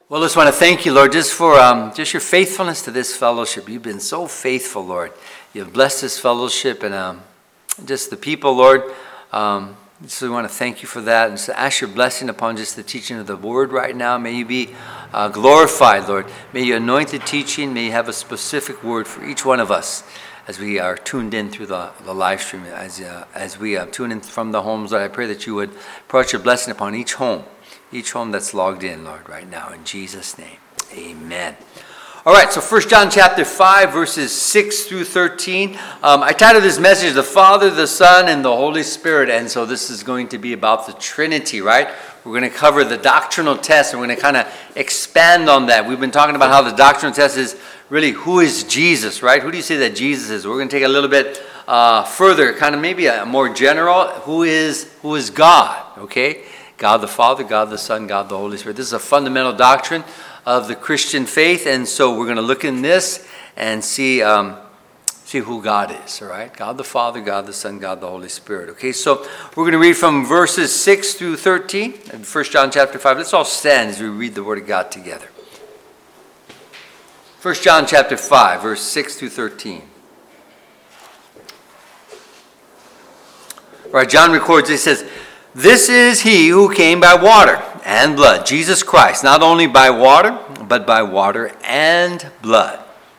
Well, I just want to thank you, Lord, just for just your faithfulness to this fellowship. You've been so faithful, Lord. You've blessed this fellowship and just the people, Lord. So we want to thank you for that and so ask your blessing upon just the teaching of the word right now. May you be glorified, Lord. May you anoint the teaching. May you have a specific word for each one of us as we are tuned in through the live stream. As we tune in from the homes, Lord, I pray that you would pour out your blessing upon each home that's logged in, Lord, right now. In Jesus' name, amen. All right, so 1 John chapter 5, verses 6 through 13. I titled this message, The Father, the Son, and the Holy Spirit. And so this is going to be about the Trinity, right? We're going to cover the doctrinal test, and we're going to kind of expand on that. We've been talking about how the doctrinal test is really who is Jesus, right? Who do you say that Jesus is? We're going to take a little bit further, kind of maybe a more general, who is God, okay? God the Father, God the Son, God the Holy Spirit. This is a fundamental doctrine of the Christian faith, and so we're going to look in this and see who God is, all right? God the Father, God the Son, God the Holy Spirit, okay? So we're going to read from verses 6 through 13 in 1 John chapter 5. Let's all stand as we read the Word of God together. 1 John chapter 5, verse 6 through 13. All right, John records, he says, "This is he who came by water and blood, Jesus Christ, not only by water, but by water and blood.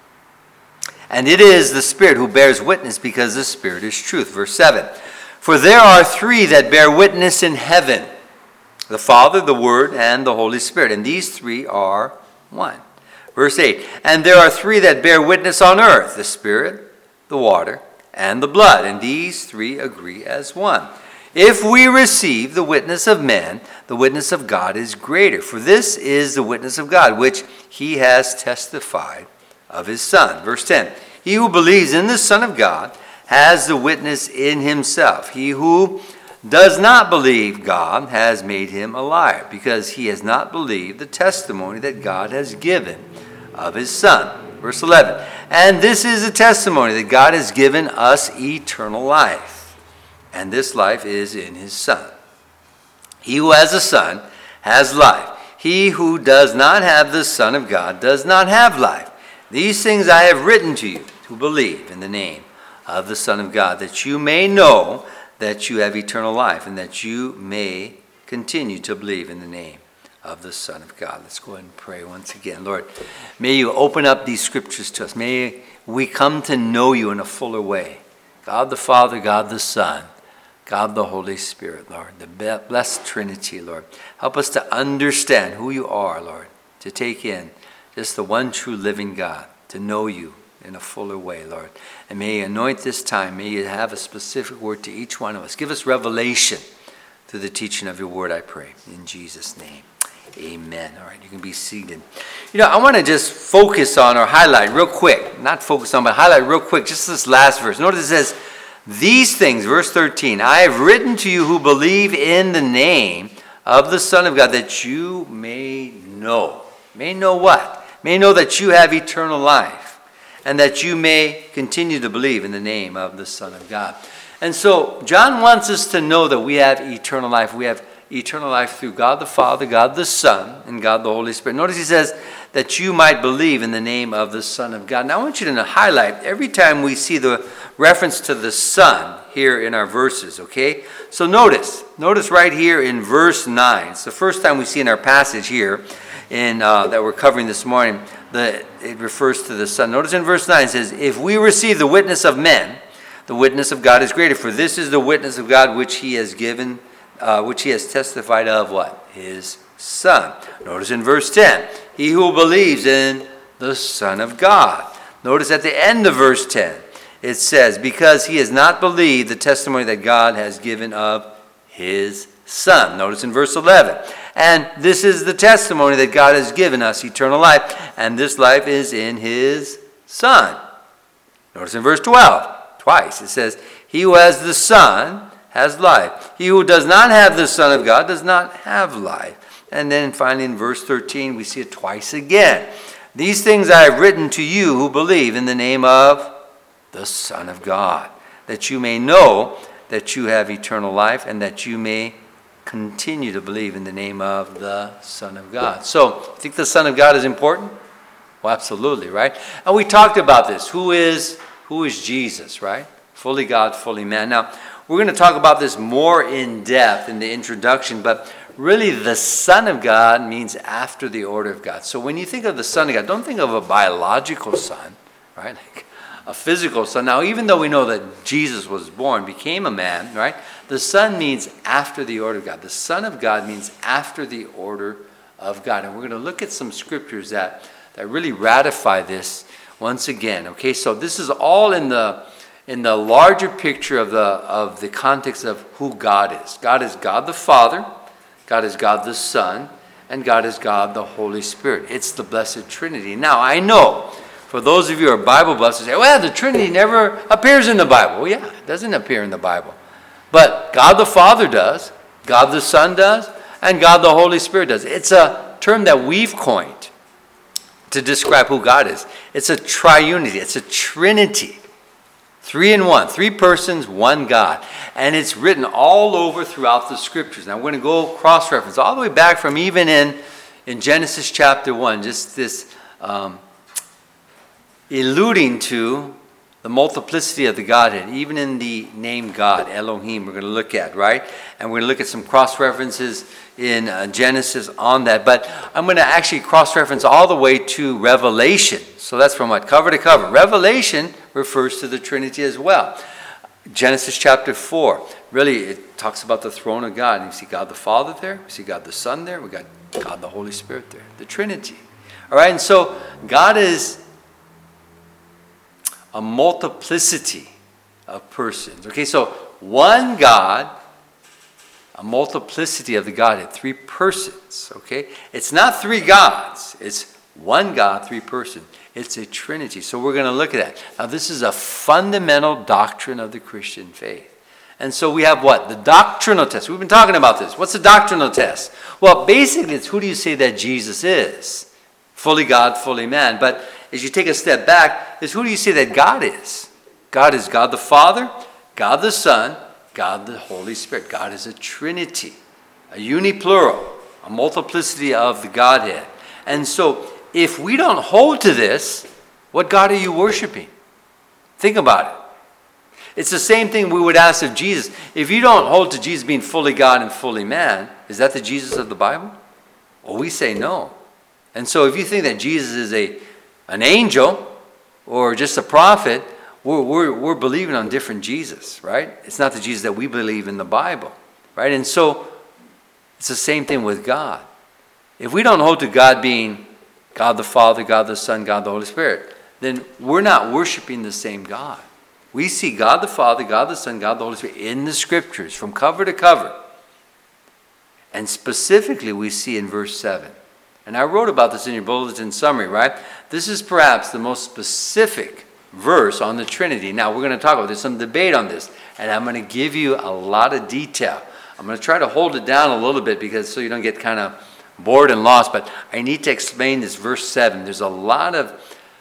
And it is the Spirit who bears witness, because the Spirit is truth." Verse 7, "For there are three that bear witness in heaven, the Father, the Word, and the Holy Spirit, and these three are one." Verse 8, "And there are three that bear witness on earth, the Spirit, the water, and the blood, and these three agree as one. If we receive the witness of men, the witness of God is greater. For this is the witness of God, which he has testified of his Son." Verse 10, "He who believes in the Son of God has the witness in himself. He who does not believe God has made him a liar, because he has not believed the testimony that God has given of his Son." Verse 11, "And this is a testimony that God has given us eternal life. And this life is in his Son. He who has the Son has life. He who does not have the Son of God does not have life. These things I have written to you who believe in the name of the Son of God, that you may know that you have eternal life, and that you may continue to believe in the name of the Son of God." Let's go ahead and pray once again. Lord, may you open up these scriptures to us. May we come to know you in a fuller way. God the Father, God the Son, God the Holy Spirit, Lord, the blessed Trinity, Lord. Help us to understand who you are, Lord, to take in just the one true living God, to know you in a fuller way, Lord. And may you anoint this time. May you have a specific word to each one of us. Give us revelation through the teaching of your word, I pray. In Jesus' name, amen. All right, you can be seated. You know, I want to just focus on or highlight real quick, not focus on, but highlight real quick, just this last verse. Notice it says, "These things," verse 13, "I have written to you who believe in the name of the Son of God, that you may know." May know what? May know that you have eternal life, and that you may continue to believe in the name of the Son of God. And so John wants us to know that we have eternal life. We have eternal life through God the Father, God the Son, and God the Holy Spirit. Notice he says that you might believe in the name of the Son of God. Now I want you to highlight every time we see the reference to the Son here in our verses, okay? So notice right here in verse 9. It's the first time we see in our passage here that we're covering this morning that it refers to the Son. Notice in verse 9 it says, "If we receive the witness of men, the witness of God is greater. For this is the witness of God which he has given, which he has testified of" what? His Son. Notice in verse 10, "He who believes in the Son of God." Notice at the end of verse 10, it says, "Because he has not believed the testimony that God has given of his Son." Notice in verse 11, "And this is the testimony that God has given us eternal life, and this life is in his Son." Notice in verse 12, twice, it says, "He who has the Son has life. He who does not have the Son of God does not have life." And then finally in verse 13, we see it twice again. "These things I have written to you who believe in the name of the Son of God, that you may know that you have eternal life, and that you may continue to believe in the name of the Son of God. So, you think the Son of God is important? Well, absolutely, right? And we talked about this. Who is Jesus, right? Fully God, fully man. Now, we're going to talk about this more in depth in the introduction, but really the Son of God means after the order of God. So when you think of the Son of God, don't think of a biological son, right? Like a physical son. Now, even though we know that Jesus was born, became a man, right? The Son means after the order of God. The Son of God means after the order of God. And we're going to look at some scriptures that really ratify this once again. Okay, so this is all in the larger picture of the context of who God is. God is God the Father, God is God the Son, and God is God the Holy Spirit. It's the Blessed Trinity. Now, I know for those of you who are Bible buffs who say, well, the Trinity never appears in the Bible. Well, yeah, it doesn't appear in the Bible. But God the Father does, God the Son does, and God the Holy Spirit does. It's a term that we've coined to describe who God is. It's a triunity. It's a trinity. 3 in 1. 3 persons, 1 God. And it's written all over throughout the scriptures. Now we're going to go cross-reference all the way back from even in Genesis chapter 1. Just this alluding to the multiplicity of the Godhead, even in the name God, Elohim, we're going to look at, right? And we're going to look at some cross-references in Genesis on that. But I'm going to actually cross-reference all the way to Revelation. So that's from what? Cover to cover. Revelation refers to the Trinity as well. Genesis chapter 4, really it talks about the throne of God. And you see God the Father there, we see God the Son there, we got God the Holy Spirit there, the Trinity. All right, and so God is a multiplicity of persons. Okay, so one God, a multiplicity of the Godhead, 3 persons. Okay, it's not 3 gods, it's 1 God, 3 persons. It's a trinity. So we're going to look at that. Now this is a fundamental doctrine of the Christian faith. And so we have what? The doctrinal test. We've been talking about this. What's the doctrinal test? Well, basically it's who do you say that Jesus is? Fully God, fully man. But as you take a step back, is who do you say that God is? God is God the Father, God the Son, God the Holy Spirit. God is a trinity, a uniplural, a multiplicity of the Godhead. And so if we don't hold to this, what God are you worshiping? Think about it. It's the same thing we would ask of Jesus. If you don't hold to Jesus being fully God and fully man, is that the Jesus of the Bible? Well, we say no. And so if you think that Jesus is an angel or just a prophet, we're believing on different Jesus, right? It's not the Jesus that we believe in the Bible, right? And so it's the same thing with God. If we don't hold to God being God the Father, God the Son, God the Holy Spirit, then we're not worshiping the same God. We see God the Father, God the Son, God the Holy Spirit in the scriptures from cover to cover. And specifically we see in verse 7. And I wrote about this in your bulletin summary, right? This is perhaps the most specific verse on the Trinity. Now we're going to talk about, there's some debate on this, and I'm going to give you a lot of detail. I'm going to try to hold it down a little bit because so you don't get kind of bored and lost, but I need to explain this verse 7. There's a lot of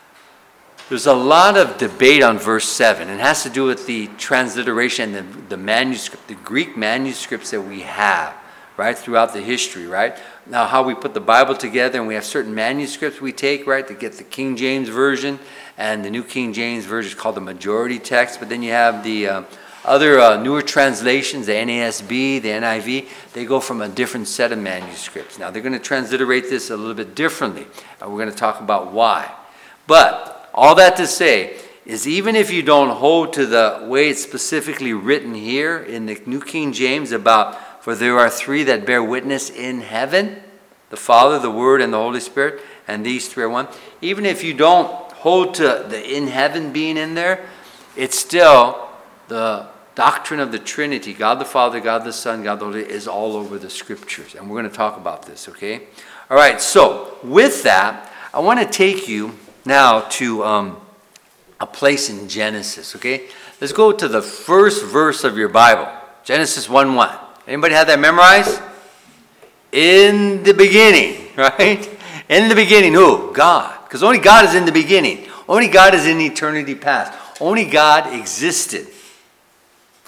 debate on verse 7. It has to do with the transliteration and the manuscript, the Greek manuscripts that we have, right, throughout the history, right? Now, how we put the Bible together, and we have certain manuscripts we take, right, to get the King James Version, and the New King James Version is called the majority text, but then you have the other newer translations, the NASB, the NIV, they go from a different set of manuscripts. Now, they're going to transliterate this a little bit differently, and we're going to talk about why. But all that to say is even if you don't hold to the way it's specifically written here in the New King James about, for there are 3 that bear witness in heaven, the Father, the Word, and the Holy Spirit, and these 3 are one. Even if you don't hold to the in heaven being in there, it's still the doctrine of the Trinity, God the Father, God the Son, God the Holy Spirit, is all over the scriptures. And we're going to talk about this, okay? All right, so with that, I want to take you now to a place in Genesis, okay? Let's go to the first verse of your Bible, Genesis 1:1. Anybody have that memorized? In the beginning, right? In the beginning, who? God. Because only God is in the beginning. Only God is in eternity past. Only God existed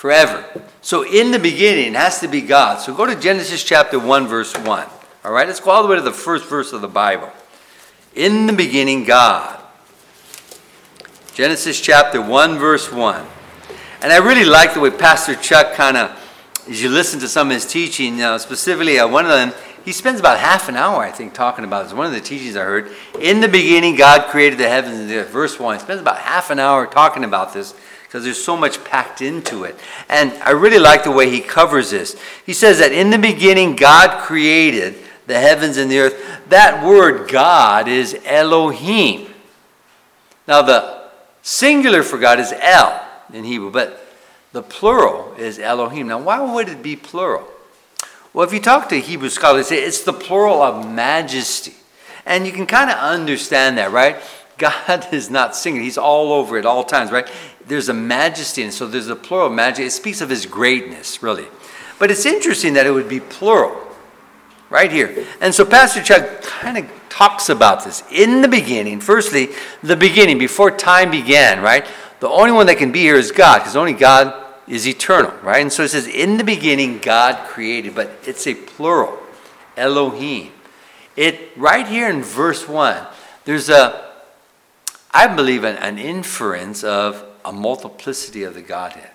forever. So in the beginning, it has to be God. So go to Genesis chapter 1, verse 1. All right, let's go all the way to the first verse of the Bible. In the beginning, God. Genesis chapter 1, verse 1. And I really like the way Pastor Chuck kind of, as you listen to some of his teaching, specifically one of them, he spends about half an hour, I think, talking about this. One of the teachings I heard, in the beginning, God created the heavens and the earth. Verse 1, he spends about half an hour talking about this because there's so much packed into it. And I really like the way he covers this. He says that in the beginning, God created the heavens and the earth. That word God is Elohim. Now, the singular for God is El in Hebrew, but the plural is Elohim. Now, why would it be plural? Well, if you talk to Hebrew scholars, they say it's the plural of majesty. And you can kind of understand that, right? God is not singular. He's all over at all times, right? There's a majesty, and so there's a plural of majesty. It speaks of his greatness, really. But it's interesting that it would be plural right here. And so Pastor Chuck kind of talks about this. In the beginning, firstly, the beginning, before time began, right? The only one that can be here is God, because only God is eternal, right? And so it says, in the beginning, God created, but it's a plural, Elohim. It, right here in verse 1, there's I believe, an inference of a multiplicity of the Godhead.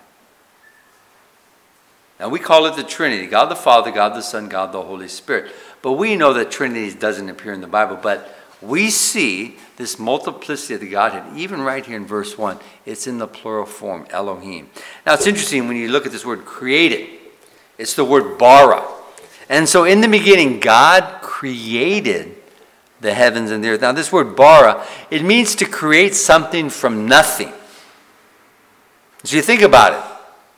Now, we call it the Trinity, God the Father, God the Son, God the Holy Spirit. But we know that Trinity doesn't appear in the Bible, but we see this multiplicity of the Godhead, even right here in verse 1. It's in the plural form, Elohim. Now, it's interesting when you look at this word created. It's the word bara. And so in the beginning, God created the heavens and the earth. Now, this word bara, it means to create something from nothing. So you think about it.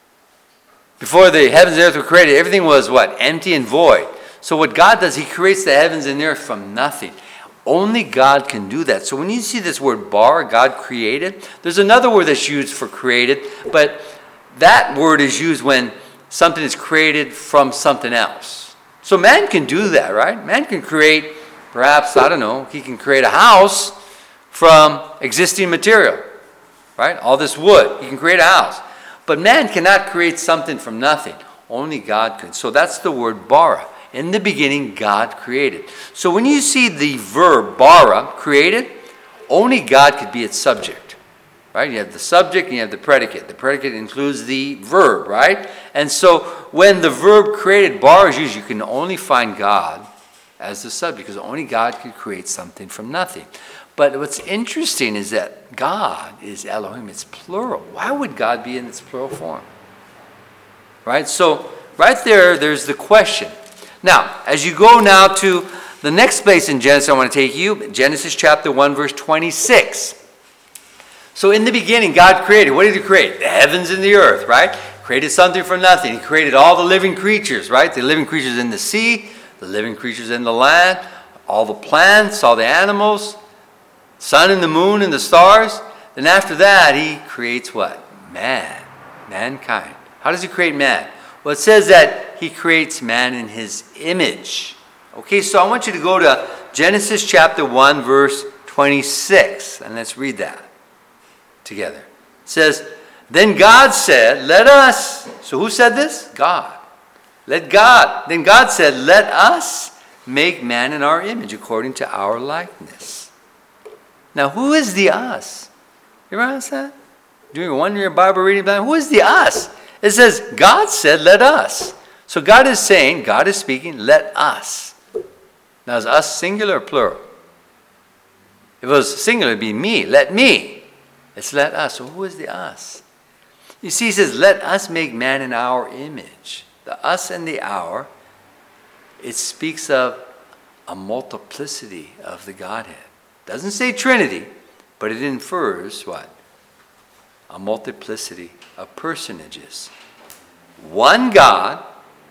Before the heavens and the earth were created, everything was what? Empty and void. So what God does, he creates the heavens and the earth from nothing. Only God can do that. So when you see this word bara, God created, there's another word that's used for created, but that word is used when something is created from something else. So man can do that, right? Man can create, perhaps, I don't know, he can create a house from existing material, right? All this wood, he can create a house. But man cannot create something from nothing. Only God could. So that's the word bara. In the beginning, God created. So when you see the verb bara, created, only God could be its subject, right? You have the subject and you have the predicate. The predicate includes the verb, right? And so when the verb created, bara, is used, you can only find God as the subject because only God could create something from nothing. But what's interesting is that God is Elohim. It's plural. Why would God be in its plural form? Right? So right there, there's the question. Now, as you go now to the next place in Genesis, I want to take you, Genesis chapter 1, verse 26. So in the beginning, God created. What did he create? The heavens and the earth, right? Created something from nothing. He created all the living creatures, right? The living creatures in the sea, the living creatures in the land, all the plants, all the animals, sun and the moon and the stars. Then after that, he creates what? Man, mankind. How does he create man? Well, it says that he creates man in his image. Okay, so I want you to go to Genesis chapter 1, verse 26, and let's read that together. It says, then God said, let us. So who said this? God. Then God said, let us make man in our image according to our likeness. Now, who is the us? You ever ask that? During a one-year Bible reading plan, who is the us? It says, God said, let us. So God is saying, God is speaking, let us. Now, is us singular or plural? If it was singular, it would be me. Let me. It's let us. So who is the us? You see, he says, let us make man in our image. The us and the our, it speaks of a multiplicity of the Godhead. Doesn't say Trinity, but it infers what? A multiplicity of personages. One God,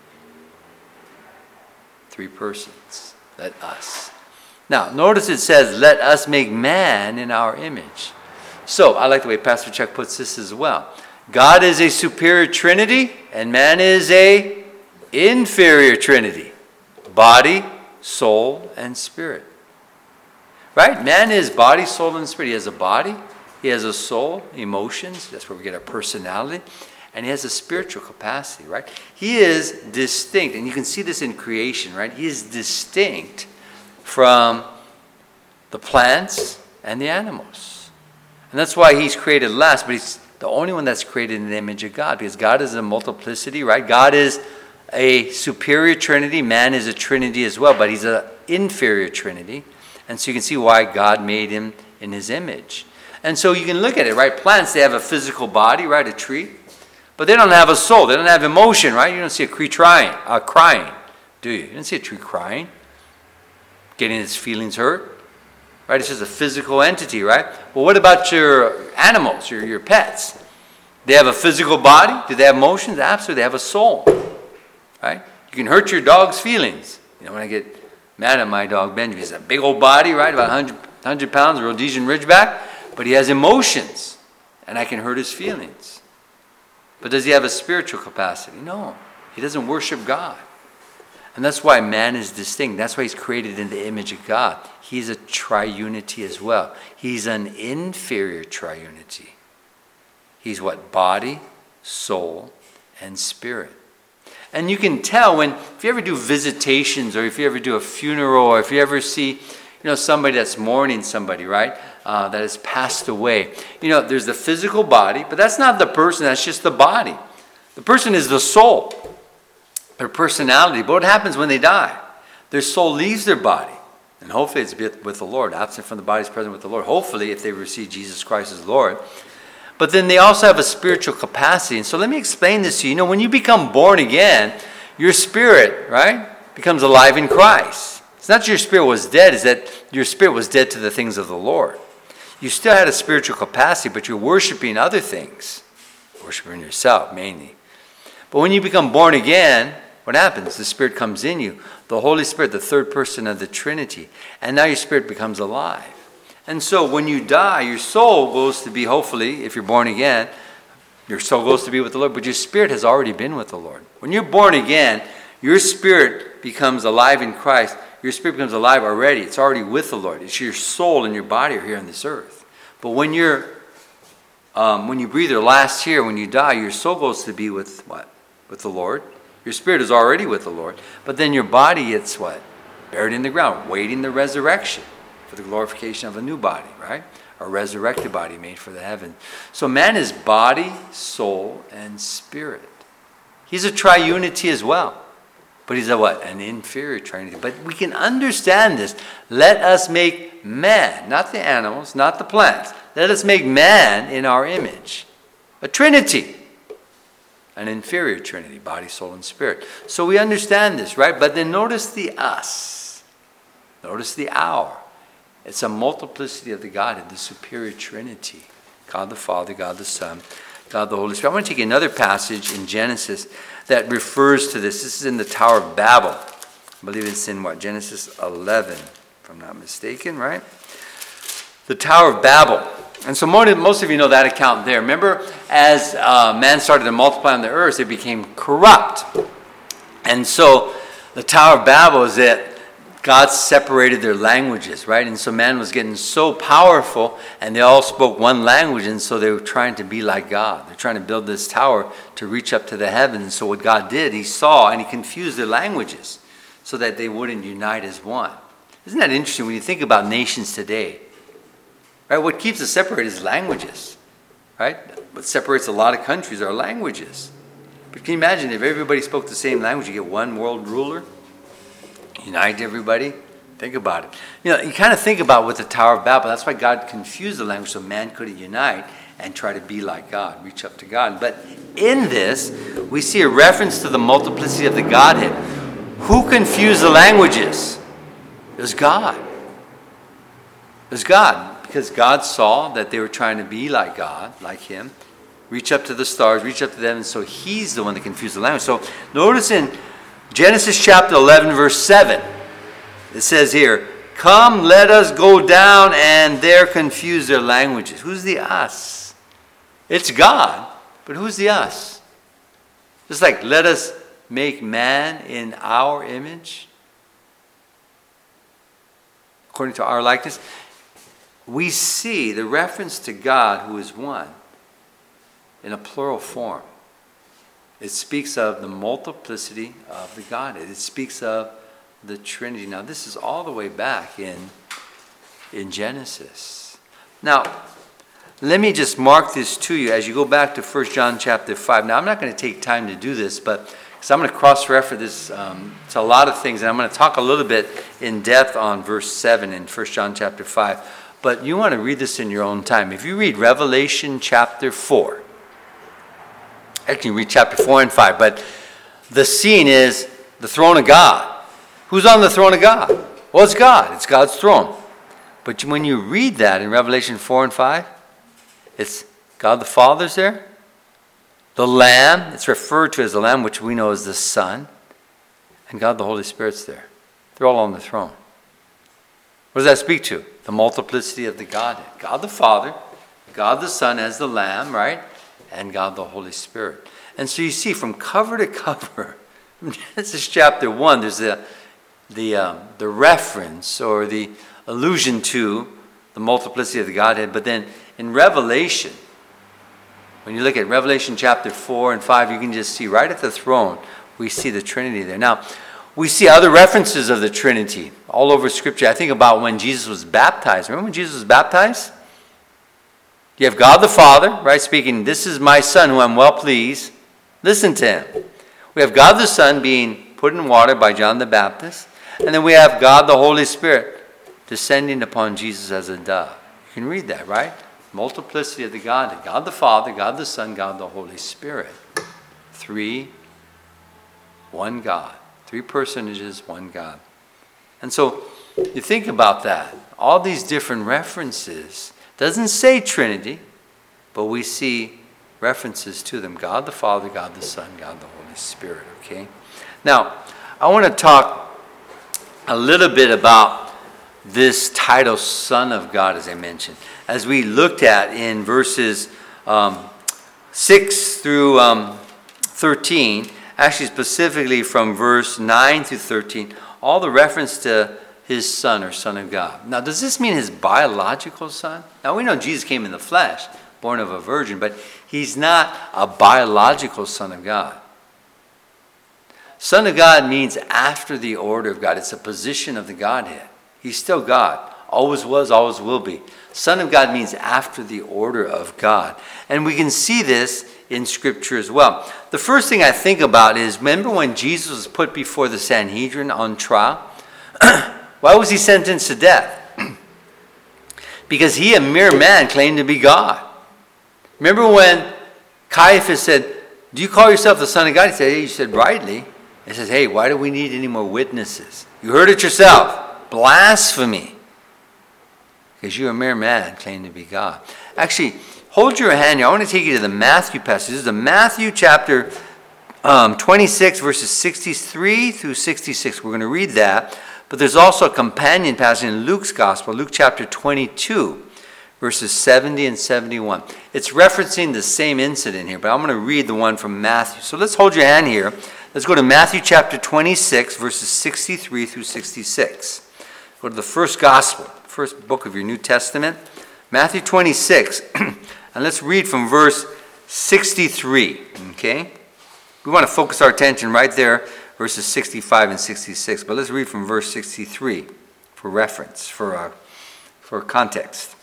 three persons. Let us. Now, notice it says, let us make man in our image. So, I like the way Pastor Chuck puts this as well. God is a superior Trinity, and man is a inferior Trinity. Body, soul, and spirit. Right? Man is body, soul, and spirit. He has a body. He has a soul, emotions. That's where we get our personality. and he has a spiritual capacity, right? He is distinct, and you can see this in creation, right? He is distinct from the plants and the animals. And that's why he's created last, but he's the only one that's created in the image of God, because God is a multiplicity, right? God is a superior trinity. Man is a trinity as well, but he's an inferior trinity. And so you can see why God made him in his image. And so you can look at it, right? Plants, they have a physical body, right? A tree. But they don't have a soul. They don't have emotion, right? You don't see a tree crying, do you? You don't see a tree crying, getting its feelings hurt, right? It's just a physical entity, right? Well, what about your animals, your pets? They have a physical body. Do they have emotions? Absolutely. They have a soul, right? You can hurt your dog's feelings. You know, when I get mad at my dog, Benji, he's a big old body, right? About 100 pounds, Rhodesian Ridgeback. But he has emotions, and I can hurt his feelings. But does he have a spiritual capacity? No. He doesn't worship God. And that's why man is distinct. That's why he's created in the image of God. He's a triunity as well. He's an inferior triunity. He's what? Body, soul, and spirit. And you can tell if you ever do visitations, or if you ever do a funeral, or if you ever see, somebody that's mourning somebody, right? That has passed away. There's the physical body, but that's not the person, that's just the body. The person is the soul, their personality. But what happens when they die? Their soul leaves their body, and hopefully it's with the Lord. Absent from the body is present with the Lord. Hopefully, if they receive Jesus Christ as Lord. But then they also have a spiritual capacity. And so let me explain this to you. When you become born again, your spirit, right, becomes alive in Christ. It's not that your spirit was dead, it's that your spirit was dead to the things of the Lord. You still had a spiritual capacity, but you're worshiping other things. Worshiping yourself, mainly. But when you become born again, what happens? The Spirit comes in you. The Holy Spirit, the third person of the Trinity. And now your spirit becomes alive. And so when you die, your soul goes to be, hopefully, if you're born again, your soul goes to be with the Lord, but your spirit has already been with the Lord. When you're born again, your spirit becomes alive in Christ. Your spirit becomes alive already. It's already with the Lord. It's your soul and your body are here on this earth. But when you breathe your last here, when you die, your soul goes to be with what? With the Lord. Your spirit is already with the Lord. But then your body, it's what? Buried in the ground, waiting the resurrection for the glorification of a new body, right? A resurrected body made for the heaven. So man is body, soul, and spirit. He's a triunity as well. But he's a what? An inferior trinity. But we can understand this. Let us make man, not the animals, not the plants. Let us make man in our image. A trinity. An inferior trinity, body, soul, and spirit. So we understand this, right? But then notice the us. Notice the our. It's a multiplicity of the Godhead, the superior trinity. God the Father, God the Son, God the Holy Spirit. I want to take another passage in Genesis that refers to this. This is in the Tower of Babel. I believe it's in what? Genesis 11, if I'm not mistaken, right? The Tower of Babel. And so most of you know that account there. Remember, as man started to multiply on the earth, it became corrupt. And so the Tower of Babel is that God separated their languages, right? And so man was getting so powerful, and they all spoke one language, and so they were trying to be like God. They're trying to build this tower to reach up to the heavens. And so what God did, he saw, and he confused their languages so that they wouldn't unite as one. Isn't that interesting when you think about nations today? Right? What keeps us separated is languages, right? What separates a lot of countries are languages. But can you imagine if everybody spoke the same language, you get one world ruler? Unite everybody. Think about it. You kind of think about with the Tower of Babel. That's why God confused the language so man couldn't unite and try to be like God, reach up to God. But in this, we see a reference to the multiplicity of the Godhead. Who confused the languages? It was God. It was God. Because God saw that they were trying to be like God, like him, reach up to the stars, reach up to them, and so he's the one that confused the language. So notice in Genesis chapter 11, verse 7, it says here, "Come, let us go down and there confuse their languages." Who's the us? It's God, but who's the us? Just like, let us make man in our image, according to our likeness. We see the reference to God who is one in a plural form. It speaks of the multiplicity of the Godhead. It speaks of the Trinity. Now, this is all the way back in Genesis. Now, let me just mark this to you as you go back to 1 John chapter 5. Now, I'm not going to take time to do this, but I'm going to cross-reference this to a lot of things, and I'm going to talk a little bit in depth on verse 7 in 1 John chapter 5. But you want to read this in your own time. If you read Revelation chapter 4, actually read chapter 4 and 5, but the scene is the throne of God. Who's on the throne of God? Well, it's God. It's God's throne. But when you read that in Revelation 4 and 5, it's God the Father's there. The Lamb, it's referred to as the Lamb, which we know as the Son. And God the Holy Spirit's there. They're all on the throne. What does that speak to? The multiplicity of the Godhead. God the Father, God the Son as the Lamb, right? And God the Holy Spirit. And so you see from cover to cover, Genesis chapter 1, there's the reference or the allusion to the multiplicity of the Godhead. But then in Revelation, when you look at Revelation chapter 4 and 5, you can just see right at the throne, we see the Trinity there. Now, we see other references of the Trinity all over Scripture. I think about when Jesus was baptized. Remember when Jesus was baptized? You have God the Father, right, speaking, "This is my Son who I'm well pleased. Listen to him." We have God the Son being put in water by John the Baptist. And then we have God the Holy Spirit descending upon Jesus as a dove. You can read that, right? Multiplicity of the Godhead. God the Father, God the Son, God the Holy Spirit. Three, one God. Three personages, one God. And so you think about that. All these different references. Doesn't say Trinity, but we see references to them. God the Father, God the Son, God the Holy Spirit. Okay? Now, I want to talk a little bit about this title, Son of God, as I mentioned. As we looked at in verses 6 through 13, actually specifically from verse 9 through 13, all the reference to his Son or Son of God. Now, does this mean his biological son? Now, we know Jesus came in the flesh, born of a virgin, but he's not a biological Son of God. Son of God means after the order of God. It's a position of the Godhead. He's still God. Always was, always will be. Son of God means after the order of God. And we can see this in Scripture as well. The first thing I think about is, remember when Jesus was put before the Sanhedrin on trial? Why was he sentenced to death? Because he, a mere man, claimed to be God. Remember when Caiaphas said, "Do you call yourself the Son of God?" He said, "Hey," you said, "rightly." He says, "Hey, why do we need any more witnesses? You heard it yourself. Blasphemy. Because you're a mere man, claim to be God." Actually, hold your hand here. I want to take you to the Matthew passage. This is the Matthew chapter 26, verses 63 through 66. We're going to read that. But there's also a companion passage in Luke's Gospel, Luke chapter 22, verses 70 and 71. It's referencing the same incident here, but I'm going to read the one from Matthew. So let's hold your hand here. Let's go to Matthew chapter 26, verses 63 through 66. Go to the first Gospel, first book of your New Testament, Matthew 26, and let's read from verse 63, okay? We want to focus our attention right there, verses 65 and 66, but let's read from verse 63 for reference, for context.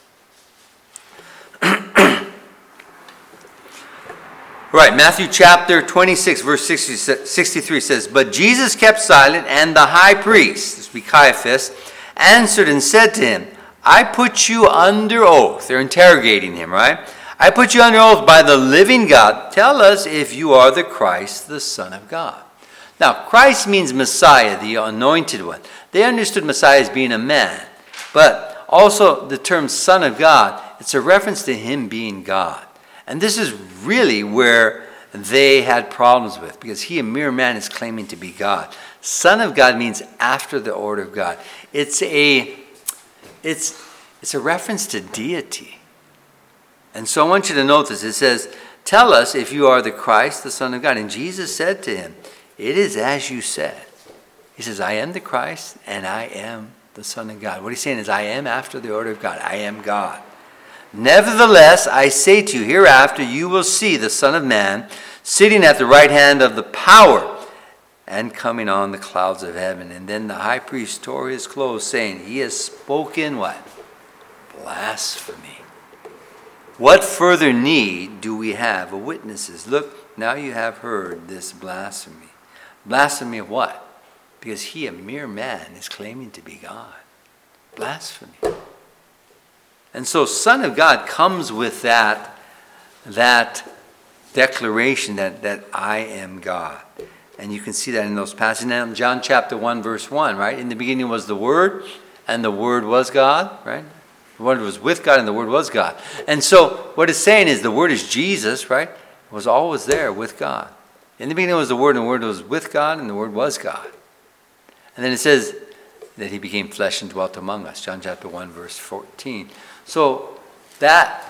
Right, Matthew chapter 26, verse 63 says, "But Jesus kept silent, and the high priest," this would be Caiaphas, "answered and said to him, I put you under oath." They're interrogating him, right? "I put you under oath by the living God. Tell us if you are the Christ, the Son of God." Now, Christ means Messiah, the anointed one. They understood Messiah as being a man. But also the term Son of God, it's a reference to him being God. And this is really where they had problems with, because he, a mere man, is claiming to be God. Son of God means after the order of God. It's a reference to deity. And so I want you to note this. It says, "Tell us if you are the Christ, the Son of God." And Jesus said to him, "It is as you said." He says, "I am the Christ, and I am the Son of God." What he's saying is, I am after the order of God. I am God. "Nevertheless, I say to you, hereafter you will see the Son of Man sitting at the right hand of the power, and coming on the clouds of heaven. And then the high priest tore his clothes, saying, he has spoken what? Blasphemy. What further need do we have of witnesses? Look, now you have heard this blasphemy. Blasphemy of what? Because he, a mere man, is claiming to be God. Blasphemy. And so Son of God comes with that declaration that I am God. And you can see that in those passages. Now in John chapter 1, verse 1, right? In the beginning was the Word, and the Word was God, right? The Word was with God, and the Word was God. And so what it's saying is the Word is Jesus, right? Was always there with God. In the beginning was the Word, and the Word was with God, and the Word was God. And then it says that he became flesh and dwelt among us. John chapter 1, verse 14. So that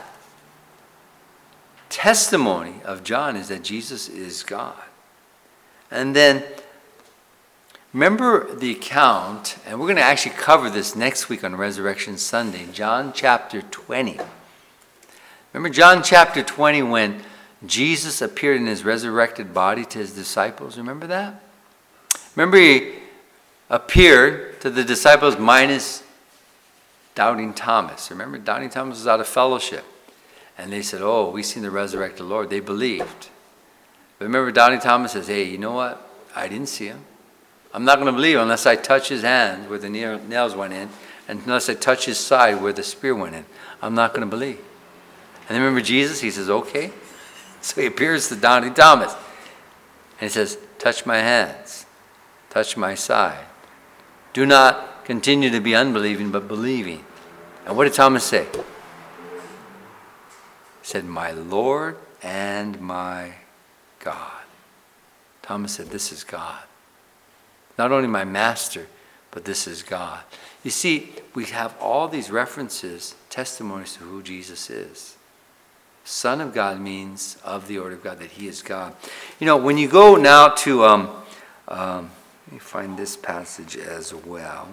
testimony of John is that Jesus is God. And then remember the account, and we're going to actually cover this next week on Resurrection Sunday, John chapter 20. Remember John chapter 20 when Jesus appeared in his resurrected body to his disciples? Remember that? Remember he appeared to the disciples minus doubting Thomas. Remember, doubting Thomas was out of fellowship. And they said, oh, we've seen the resurrected Lord. They believed. But remember, doubting Thomas says, hey, you know what? I didn't see him. I'm not going to believe unless I touch his hands where the nails went in, and unless I touch his side where the spear went in. I'm not going to believe. And then remember Jesus? He says, okay. So he appears to doubting Thomas. And he says, touch my hands. Touch my side. Do not continue to be unbelieving, but believing. And what did Thomas say? He said, my Lord and my God. Thomas said, this is God. Not only my master, but this is God. You see, we have all these references, testimonies to who Jesus is. Son of God means of the order of God, that he is God. You know, when you go now to, let me find this passage as well.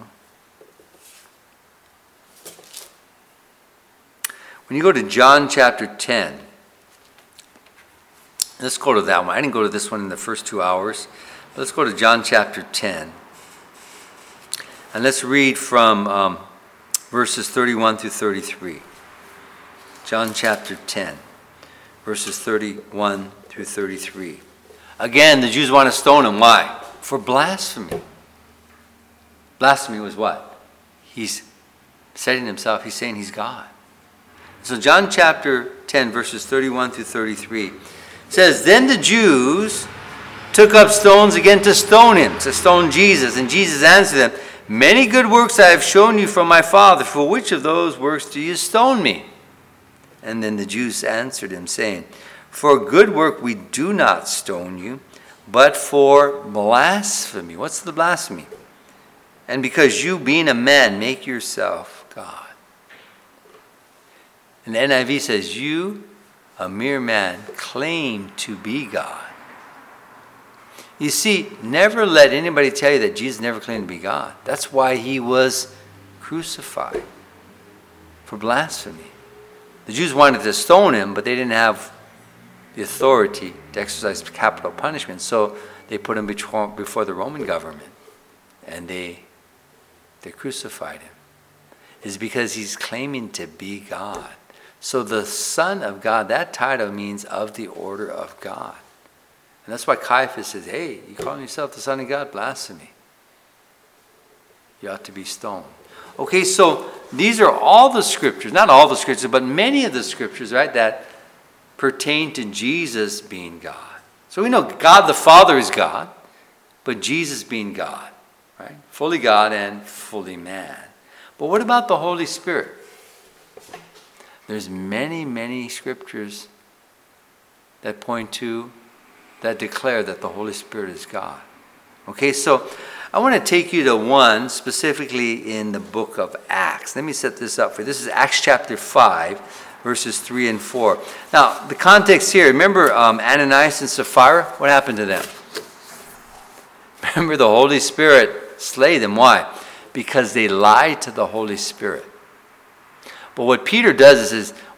When you go to John chapter 10, let's go to that one. I didn't go to this one in the first 2 hours. Let's go to John chapter 10. And let's read from verses 31 through 33. John chapter 10, verses 31 through 33. Again, the Jews want to stone him. Why? For blasphemy. Blasphemy was what? He's setting himself, he's saying he's God. So John chapter 10, verses 31 through 33 says, then the Jews took up stones again to stone him, to stone Jesus. And Jesus answered them, many good works I have shown you from my Father. For which of those works do you stone me? And then the Jews answered him, saying, for a good work we do not stone you, but for blasphemy. What's the blasphemy? And because you, being a man, make yourself God. And the NIV says, you, a mere man, claim to be God. You see, never let anybody tell you that Jesus never claimed to be God. That's why he was crucified, for blasphemy. The Jews wanted to stone him, but they didn't have the authority to exercise capital punishment. So they put him before the Roman government, and they crucified him. It's because he's claiming to be God. So the Son of God, that title means of the order of God. And that's why Caiaphas says, hey, you calling yourself the Son of God? Blasphemy. You ought to be stoned. Okay, so these are all the scriptures, not all the scriptures, but many of the scriptures, right, that pertain to Jesus being God. So we know God the Father is God, but Jesus being God, right? Fully God and fully man. But what about the Holy Spirit? There's many, many scriptures that point to, that declare that the Holy Spirit is God. Okay, so I want to take you to one specifically in the book of Acts. Let me set this up for you. This is Acts chapter 5, verses 3 and 4. Now, the context here, remember Ananias and Sapphira? What happened to them? Remember, the Holy Spirit slayed them. Why? Because they lied to the Holy Spirit. But what Peter does is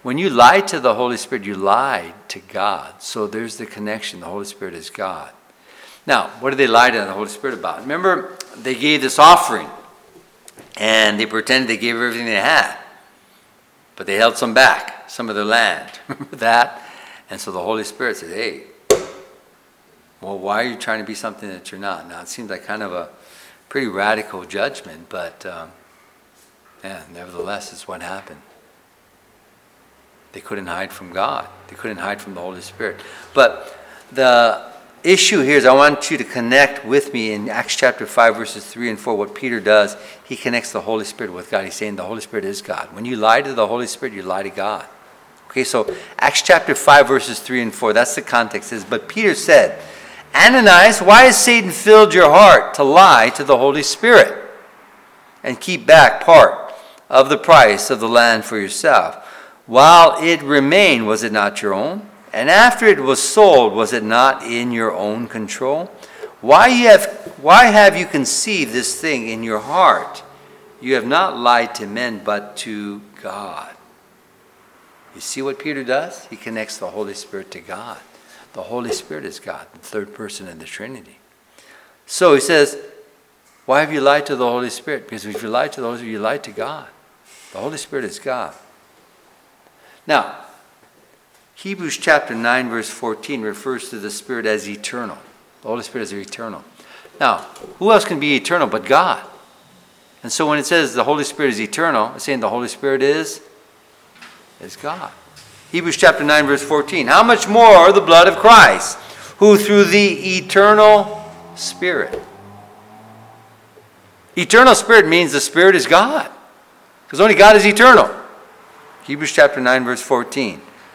when you lie to the Holy Spirit, you lied to God. So there's the connection. The Holy Spirit is God. Now, what did they lie to the Holy Spirit about? Remember, they gave this offering, and they pretended they gave everything they had, but they held some back, some of their land. Remember that? And so the Holy Spirit said, hey, well, why are you trying to be something that you're not? Now, it seems like kind of a pretty radical judgment, but nevertheless, it's what happened. They couldn't hide from God. They couldn't hide from the Holy Spirit. But the issue here is I want you to connect with me in Acts chapter 5, verses 3 and 4. What Peter does, he connects the Holy Spirit with God. He's saying the Holy Spirit is God. When you lie to the Holy Spirit, you lie to God. Okay, so Acts chapter 5, verses 3 and 4, that's the context. It says, but Peter said, Ananias, why has Satan filled your heart to lie to the Holy Spirit and keep back part of the price of the land for yourself? While it remained, was it not your own? And after it was sold, was it not in your own control? Why have you conceived this thing in your heart? You have not lied to men, but to God. You see what Peter does? He connects the Holy Spirit to God. The Holy Spirit is God, the third person in the Trinity. So he says, why have you lied to the Holy Spirit? Because if you lied to the Holy Spirit, you lied to God. The Holy Spirit is God. Now, Hebrews chapter 9, verse 14 refers to the Spirit as eternal. The Holy Spirit is eternal. Now, who else can be eternal but God? And so when it says the Holy Spirit is eternal, it's saying the Holy Spirit is God. Hebrews chapter 9, verse 14. How much more the blood of Christ, who through the eternal Spirit. Eternal Spirit means the Spirit is God. Because only God is eternal. Hebrews chapter 9, verse 14.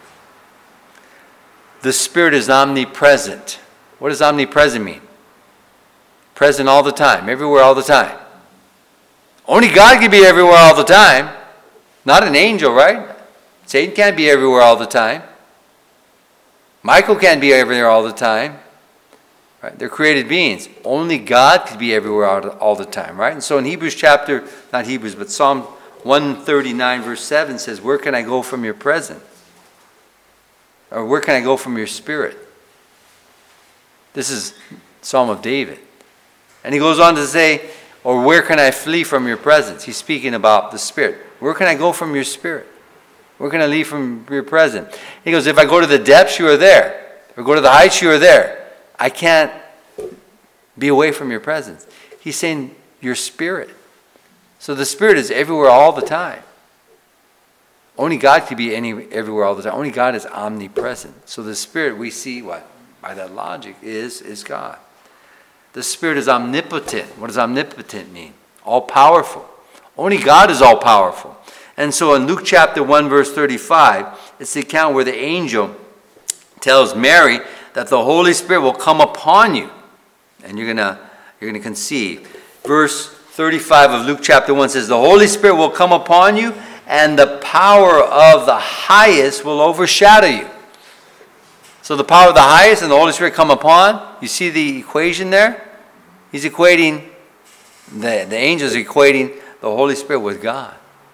The Spirit is omnipresent. What does omnipresent mean? Present all the time, everywhere all the time. Only God can be everywhere all the time. Not an angel, right? Satan can't be everywhere all the time. Michael can't be everywhere all the time. Right? They're created beings. Only God can be everywhere all the time, right? And so in Psalm 139 verse 7 says, where can I go from your presence? Or where can I go from your Spirit? This is Psalm of David. And he goes on to say, or where can I flee from your presence? He's speaking about the Spirit. Where can I go from your Spirit? Where can I leave from your presence? He goes, if I go to the depths, you are there. If I go to the heights, you are there. I can't be away from your presence. He's saying your Spirit. So the Spirit is everywhere all the time. Only God can be everywhere all the time. Only God is omnipresent. So the Spirit, we see what? By that logic, is God. The Spirit is omnipotent. What does omnipotent mean? All-powerful. Only God is all-powerful. And so in Luke chapter 1, verse 35, it's the account where the angel tells Mary that the Holy Spirit will come upon you. And you're gonna conceive. Verse 35 of Luke chapter 1 says, the Holy Spirit will come upon you, and the power of the highest will overshadow you. So the power of the highest and the Holy Spirit come upon. You see the equation there? He's equating, the angels are equating the Holy Spirit with God.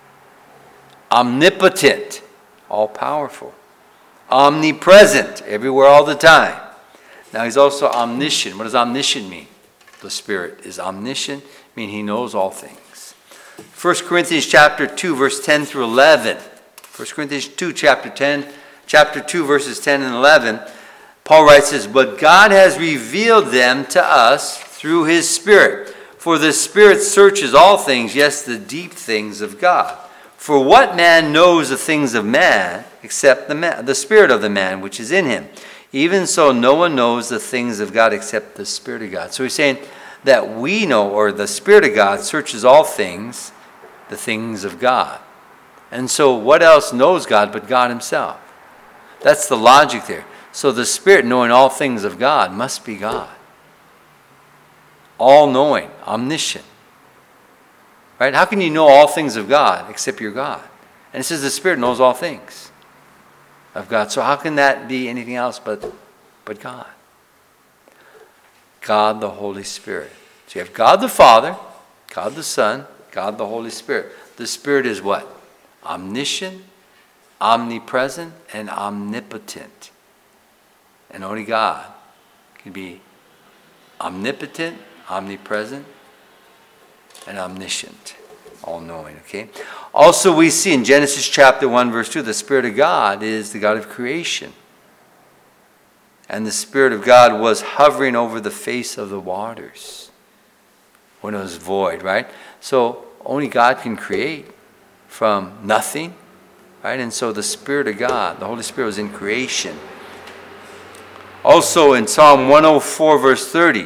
Omnipotent, all-powerful. Omnipresent, everywhere all the time. Now he's also omniscient. What does omniscient mean? The Spirit is omniscient, meaning he knows all things. 1 Corinthians chapter 2, verse 10 through 11. 1 Corinthians 2, chapter 2, verses 10 and 11. Paul writes this, but God has revealed them to us through his Spirit. For the Spirit searches all things, yes, the deep things of God. For what man knows the things of man except the spirit of the man which is in him? Even so, no one knows the things of God except the Spirit of God. So he's saying that we know, or the Spirit of God searches all things, the things of God. And so what else knows God but God himself? That's the logic there. So the Spirit knowing all things of God must be God. All-knowing, omniscient. Right? How can you know all things of God except you're God? And it says the Spirit knows all things of God. So how can that be anything else but God? God the Holy Spirit. So you have God the Father, God the Son, God the Holy Spirit. The Spirit is what? Omniscient, omnipresent and omnipotent. And only God can be omnipotent, omnipresent, and omniscient, all-knowing, okay? Also, we see in Genesis chapter 1, verse 2, the Spirit of God is the God of creation. And the Spirit of God was hovering over the face of the waters when it was void, right? So only God can create from nothing, right? And so the Spirit of God, the Holy Spirit, was in creation. Also in Psalm 104, verse 30,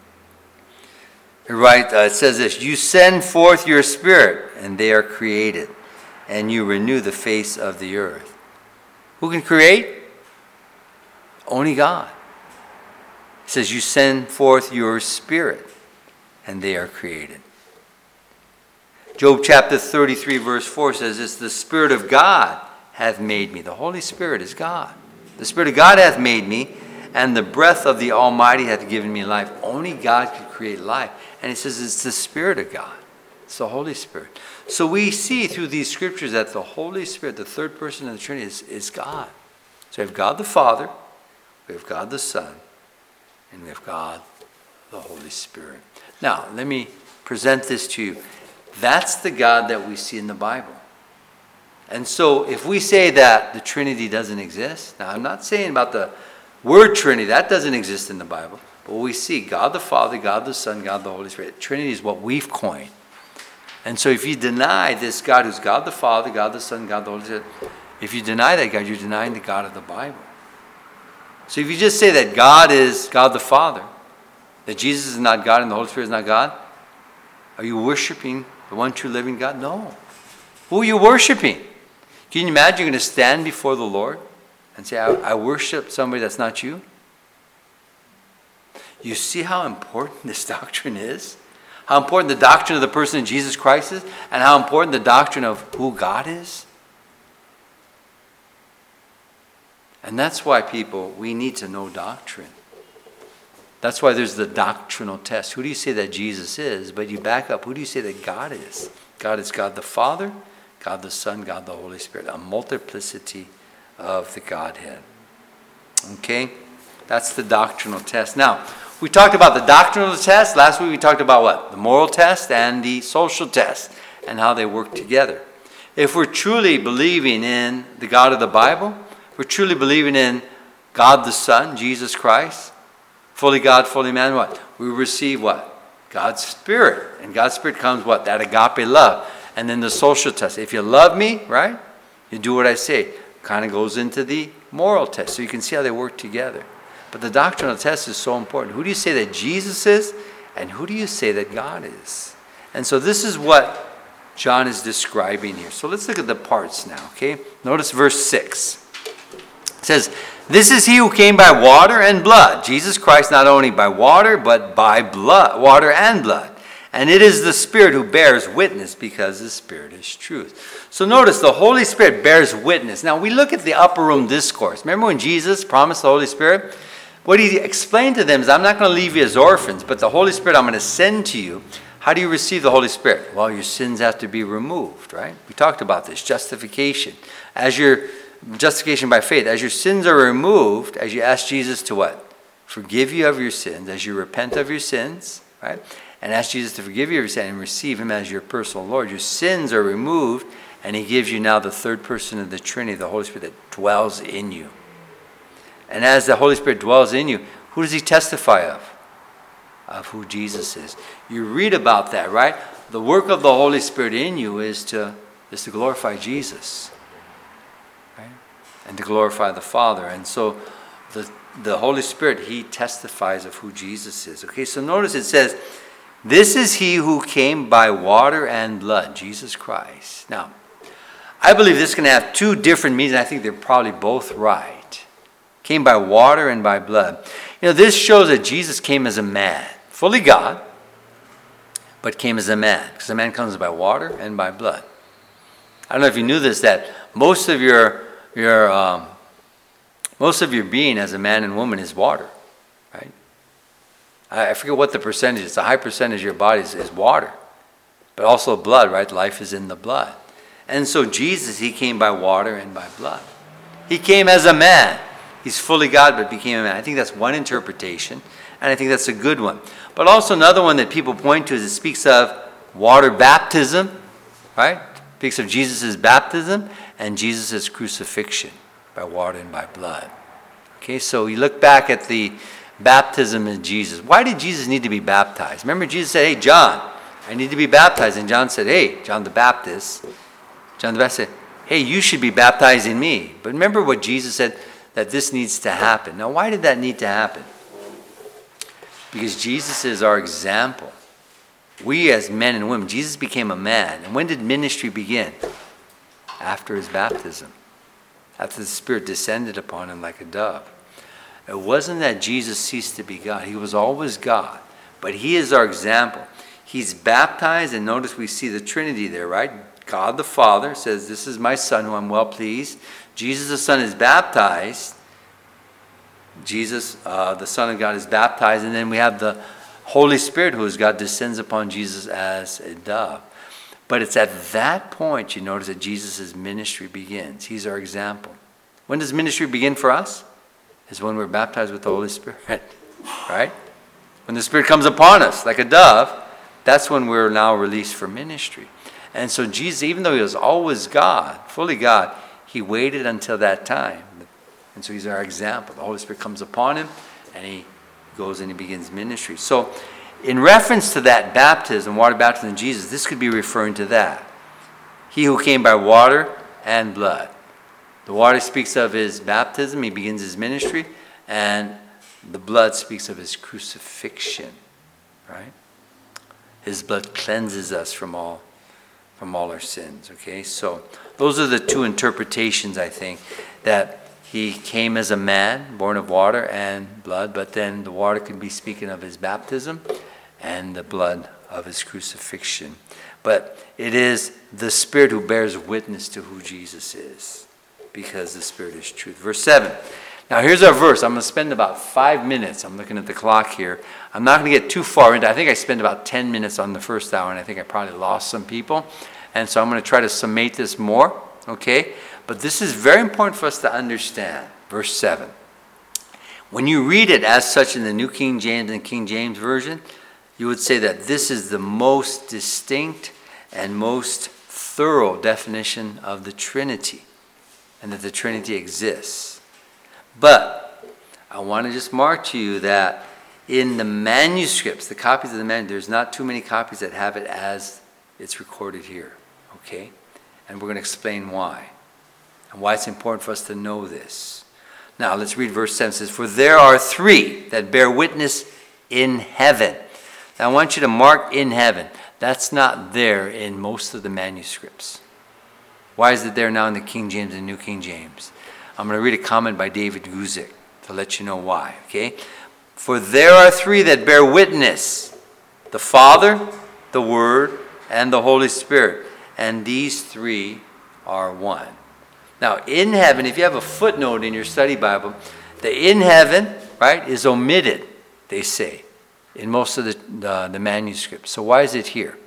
it says this, you send forth your Spirit, and they are created, and you renew the face of the earth. Who can create? Only God. It says, you send forth your Spirit, and they are created. Job chapter 33, verse 4 says this, the Spirit of God hath made me. The Holy Spirit is God. The Spirit of God hath made me, and the breath of the Almighty hath given me life. Only God can create life. And he says it's the Spirit of God. It's the Holy Spirit. So we see through these scriptures that the Holy Spirit, the third person of the Trinity, is God. So we have God the Father, we have God the Son, and we have God the Holy Spirit. Now, let me present this to you. That's the God that we see in the Bible. And so if we say that the Trinity doesn't exist, now I'm not saying about the word Trinity, that doesn't exist in the Bible. But we see God the Father, God the Son, God the Holy Spirit. Trinity is what we've coined. And so if you deny this God who's God the Father, God the Son, God the Holy Spirit, if you deny that God, you're denying the God of the Bible. So if you just say that God is God the Father, that Jesus is not God and the Holy Spirit is not God, are you worshiping the one true living God? No. Who are you worshiping? Can you imagine you're going to stand before the Lord and say, I worship somebody that's not you? You see how important this doctrine is? How important the doctrine of the person of Jesus Christ is? And how important the doctrine of who God is? And that's why, people, we need to know doctrine. That's why there's the doctrinal test. Who do you say that Jesus is? But you back up. Who do you say that God is? God is God the Father, God the Son, God the Holy Spirit. A multiplicity of the Godhead. Okay? That's the doctrinal test. Now, we talked about the doctrinal test. Last week we talked about what? The moral test and the social test and how they work together. If we're truly believing in the God of the Bible, we're truly believing in God the Son, Jesus Christ, fully God, fully man, what? We receive what? God's Spirit. And God's Spirit comes what? That agape love. And then the social test. If you love me, right? You do what I say. Kind of goes into the moral test. So you can see how they work together. But the doctrinal test is so important. Who do you say that Jesus is? And who do you say that God is? And so this is what John is describing here. So let's look at the parts now, okay? Notice verse 6. It says, this is he who came by water and blood. Jesus Christ not only by water, but by blood, water and blood. And it is the Spirit who bears witness, because the Spirit is truth. So notice the Holy Spirit bears witness. Now we look at the upper room discourse. Remember when Jesus promised the Holy Spirit? What he explained to them is, I'm not going to leave you as orphans, but the Holy Spirit I'm going to send to you. How do you receive the Holy Spirit? Well, your sins have to be removed, right? We talked about this, justification. As your justification by faith, as your sins are removed, as you ask Jesus to what? Forgive you of your sins, as you repent of your sins, right? And ask Jesus to forgive you of your sin and receive him as your personal Lord. Your sins are removed, and he gives you now the third person of the Trinity, the Holy Spirit that dwells in you. And as the Holy Spirit dwells in you, who does he testify of? Of who Jesus is. You read about that, right? The work of the Holy Spirit in you is to glorify Jesus, right? And to glorify the Father. And so the Holy Spirit, he testifies of who Jesus is. Okay, so notice it says, this is he who came by water and blood, Jesus Christ. Now, I believe this can have two different meanings. I think they're probably both right. Came by water and by blood. You know, this shows that Jesus came as a man, fully God, but came as a man, because a man comes by water and by blood. I don't know if you knew this, that most of your being as a man and woman is water, right? I forget what the percentage is. A high percentage of your body is water, but also blood, right? Life is in the blood. And so Jesus, he came by water and by blood. He came as a man. He's fully God, but became a man. I think that's one interpretation, and I think that's a good one. But also another one that people point to is it speaks of water baptism, right? It speaks of Jesus' baptism and Jesus' crucifixion by water and by blood. Okay, so you look back at the baptism of Jesus. Why did Jesus need to be baptized? Remember, Jesus said, hey, John, I need to be baptized. And John said, hey, John the Baptist said, hey, you should be baptizing me. But remember what Jesus said, that this needs to happen. Now, why did that need to happen? Because Jesus is our example. We as men and women, Jesus became a man. And when did ministry begin? After his baptism. After the Spirit descended upon him like a dove. It wasn't that Jesus ceased to be God. He was always God. But he is our example. He's baptized, and notice we see the Trinity there, right? God the Father says, this is my Son who I'm well pleased. Jesus the Son is baptized. Jesus, the Son of God, is baptized. And then we have the Holy Spirit, who is God, descends upon Jesus as a dove. But it's at that point, you notice, that Jesus' ministry begins. He's our example. When does ministry begin for us? Is when we're baptized with the Holy Spirit, right? When the Spirit comes upon us like a dove, that's when we're now released for ministry. And so Jesus, even though he was always God, fully God, he waited until that time. And so he's our example. The Holy Spirit comes upon him, and he goes and he begins ministry. So in reference to that baptism, water baptism of Jesus, this could be referring to that. He who came by water and blood. The water speaks of his baptism. He begins his ministry. And the blood speaks of his crucifixion. Right? His blood cleanses us from all our sins. Okay? So those are the two interpretations, I think, that he came as a man, born of water and blood, but then the water could be speaking of his baptism and the blood of his crucifixion. But it is the Spirit who bears witness to who Jesus is, because the Spirit is truth. Verse 7. Now here's our verse. I'm going to spend about 5 minutes. I'm looking at the clock here. I'm not going to get too far into it. I think I spent about 10 minutes on the first hour, and I think I probably lost some people. And so I'm going to try to summate this more, okay? But this is very important for us to understand. Verse 7. When you read it as such in the New King James and King James Version, you would say that this is the most distinct and most thorough definition of the Trinity, and that the Trinity exists. But I want to just mark to you that in the manuscripts, the copies of the manuscript, there's not too many copies that have it as it's recorded here. Okay? And we're going to explain why. And why it's important for us to know this. Now, let's read verse 7. It says, for there are three that bear witness in heaven. Now, I want you to mark in heaven. That's not there in most of the manuscripts. Why is it there now in the King James and New King James? I'm going to read a comment by David Guzik to let you know why. Okay? For there are three that bear witness. The Father, the Word, and the Holy Spirit. And these three are one. Now, in heaven, if you have a footnote in your study Bible, the in heaven, right, is omitted, they say, in most of the manuscripts. So why is it here?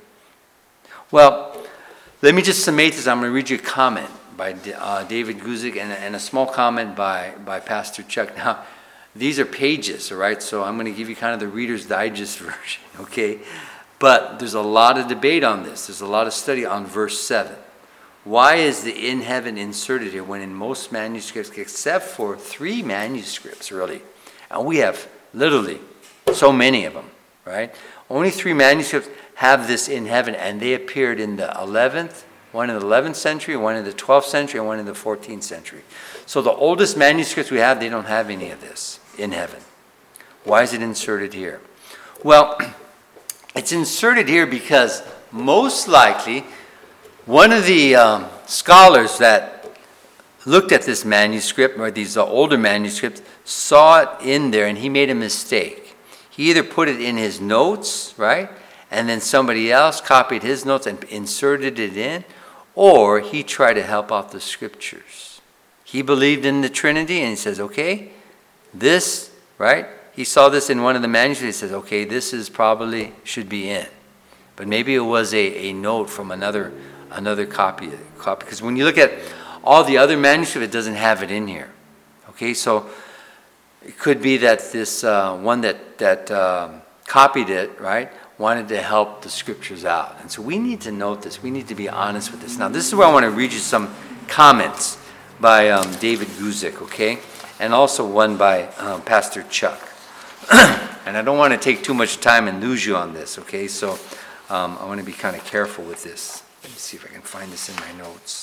Well, let me just summate this. I'm going to read you a comment by David Guzik and a small comment by Pastor Chuck. Now, these are pages, all right? So I'm going to give you kind of the Reader's Digest version, okay? But there's a lot of debate on this. There's a lot of study on verse 7. Why is the in heaven inserted here when in most manuscripts, except for 3 manuscripts, really, and we have literally so many of them, right? Only 3 manuscripts have this in heaven, and they appeared in the 11th, one in the 11th century, one in the 12th century, and one in the 14th century. So the oldest manuscripts we have, they don't have any of this in heaven. Why is it inserted here? Well, it's inserted here because most likely one of the scholars that looked at this manuscript, or these older manuscripts, saw it in there and he made a mistake. He either put it in his notes, right? And then somebody else copied his notes and inserted it in, or he tried to help out the scriptures. He believed in the Trinity and he says, okay, this, right? He saw this in one of the manuscripts. He says, okay, this is probably should be in. But maybe it was a note from another another copy. Because when you look at all the other manuscripts, it doesn't have it in here. Okay, so it could be that this one that copied it, right, wanted to help the scriptures out. And so we need to note this. We need to be honest with this. Now, this is where I want to read you some comments by David Guzik, okay, and also one by Pastor Chuck. And I don't want to take too much time and lose you on this, okay? So I want to be kind of careful with this. Let me see if I can find this in my notes.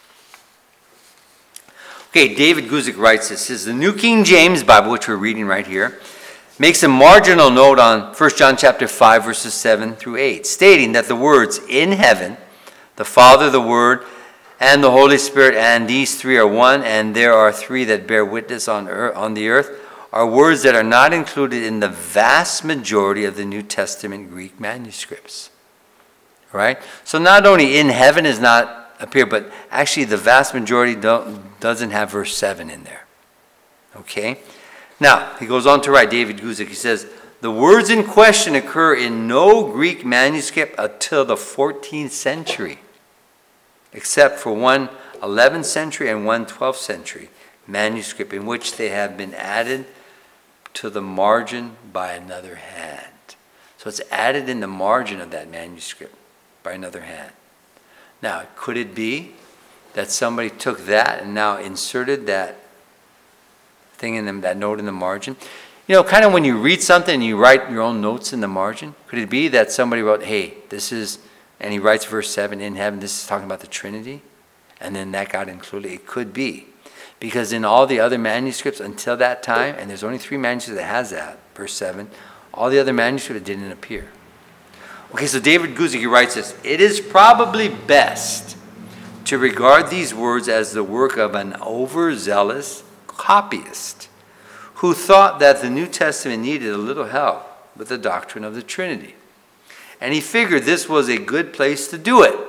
Okay, David Guzik writes this. Says, the New King James Bible, which we're reading right here, makes a marginal note on 1 John chapter 5, verses 7 through 8, stating that the words in heaven, the Father, the Word, and the Holy Spirit, and these three are one, and there are three that bear witness on the earth, are words that are not included in the vast majority of the New Testament Greek manuscripts. Right? So not only in heaven is not appear, but actually the vast majority doesn't have verse 7 in there. Okay? Now, he goes on to write, David Guzik, he says, the words in question occur in no Greek manuscript until the 14th century, except for one 11th century and one 12th century manuscript in which they have been added to the margin by another hand. So it's added in the margin of that manuscript by another hand. Now, could it be that somebody took that and now inserted that thing in them, that note in the margin? You know, kind of when you read something and you write your own notes in the margin, could it be that somebody wrote, hey, this is, and he writes verse 7, in heaven, this is talking about the Trinity, and then that got included? It could be. Because in all the other manuscripts until that time, and there's only 3 manuscripts that has that, verse 7, all the other manuscripts didn't appear. Okay, so David Guzik, he writes this, it is probably best to regard these words as the work of an overzealous copyist who thought that the New Testament needed a little help with the doctrine of the Trinity. And he figured this was a good place to do it.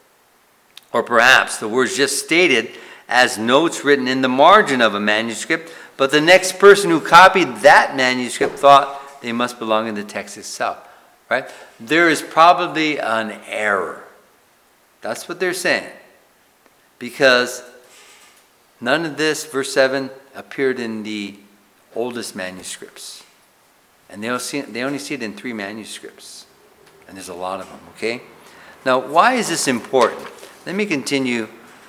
Or perhaps the words just stated as notes written in the margin of a manuscript, but the next person who copied that manuscript thought they must belong in the text itself. Right? There is probably an error. That's what they're saying. Because none of this, verse 7, appeared in the oldest manuscripts. And they only see it in 3 manuscripts. And there's a lot of them, okay? Now, why is this important? Let me continue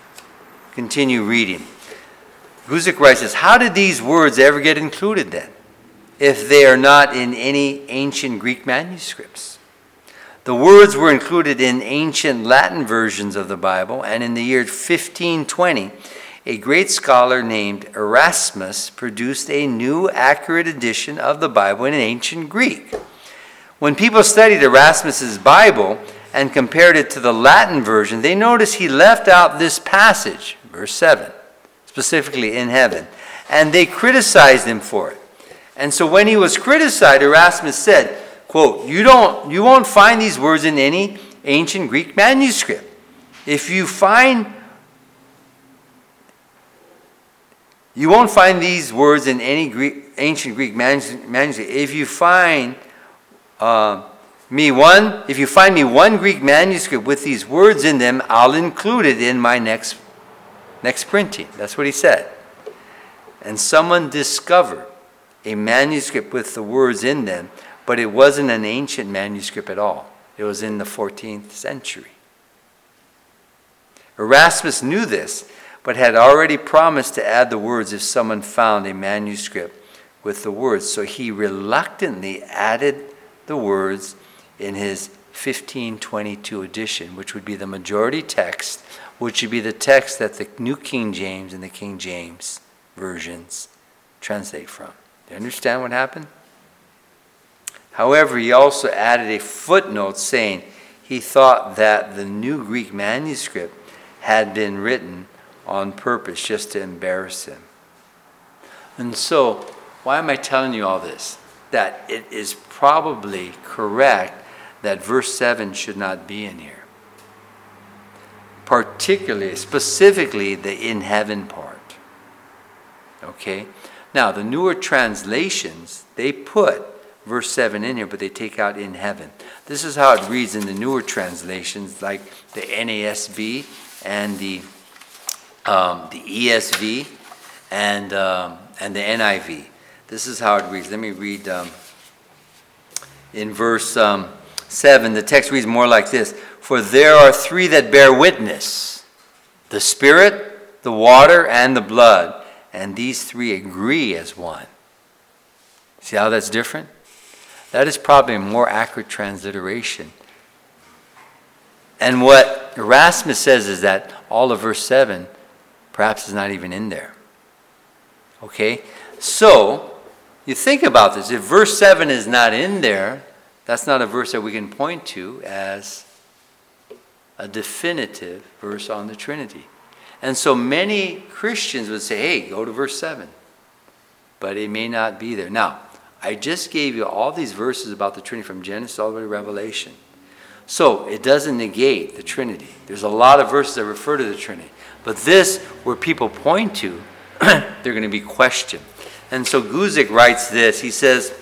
reading. Guzik writes this, how did these words ever get included then, if they are not in any ancient Greek manuscripts? The words were included in ancient Latin versions of the Bible, and in the year 1520, a great scholar named Erasmus produced a new accurate edition of the Bible in ancient Greek. When people studied Erasmus's Bible and compared it to the Latin version, they noticed he left out this passage, verse 7, specifically in heaven, and they criticized him for it. And so when he was criticized, Erasmus said, quote, you won't find these words in any ancient Greek manuscript. You won't find these words in any ancient Greek manuscript. If you find me one Greek manuscript with these words in them, I'll include it in my next printing. That's what he said. And someone discovered a manuscript with the words in them, but it wasn't an ancient manuscript at all. It was in the 14th century. Erasmus knew this, but had already promised to add the words if someone found a manuscript with the words. So he reluctantly added the words in his 1522 edition, which would be the majority text, which would be the text that the New King James and the King James versions translate from. Do you understand what happened? However, he also added a footnote saying he thought that the new Greek manuscript had been written on purpose just to embarrass him. And so, why am I telling you all this? That it is probably correct that verse 7 should not be in here. Specifically, the in heaven part. Okay? Now, the newer translations, they put verse 7 in here, but they take out in heaven. This is how it reads in the newer translations, like the NASB and the ESV and the NIV. This is how it reads. Let me read in verse 7. The text reads more like this. For there are three that bear witness, the Spirit, the water, and the blood, and these three agree as one. See how that's different? That is probably a more accurate transliteration. And what Erasmus says is that all of verse 7 perhaps is not even in there. Okay? So, you think about this. If verse 7 is not in there, that's not a verse that we can point to as a definitive verse on the Trinity. And so many Christians would say, hey, go to verse 7. But it may not be there. Now, I just gave you all these verses about the Trinity from Genesis all the way to Revelation. So it doesn't negate the Trinity. There's a lot of verses that refer to the Trinity. But this, where people point to, they're going to be questioned. And so Guzik writes this. He says,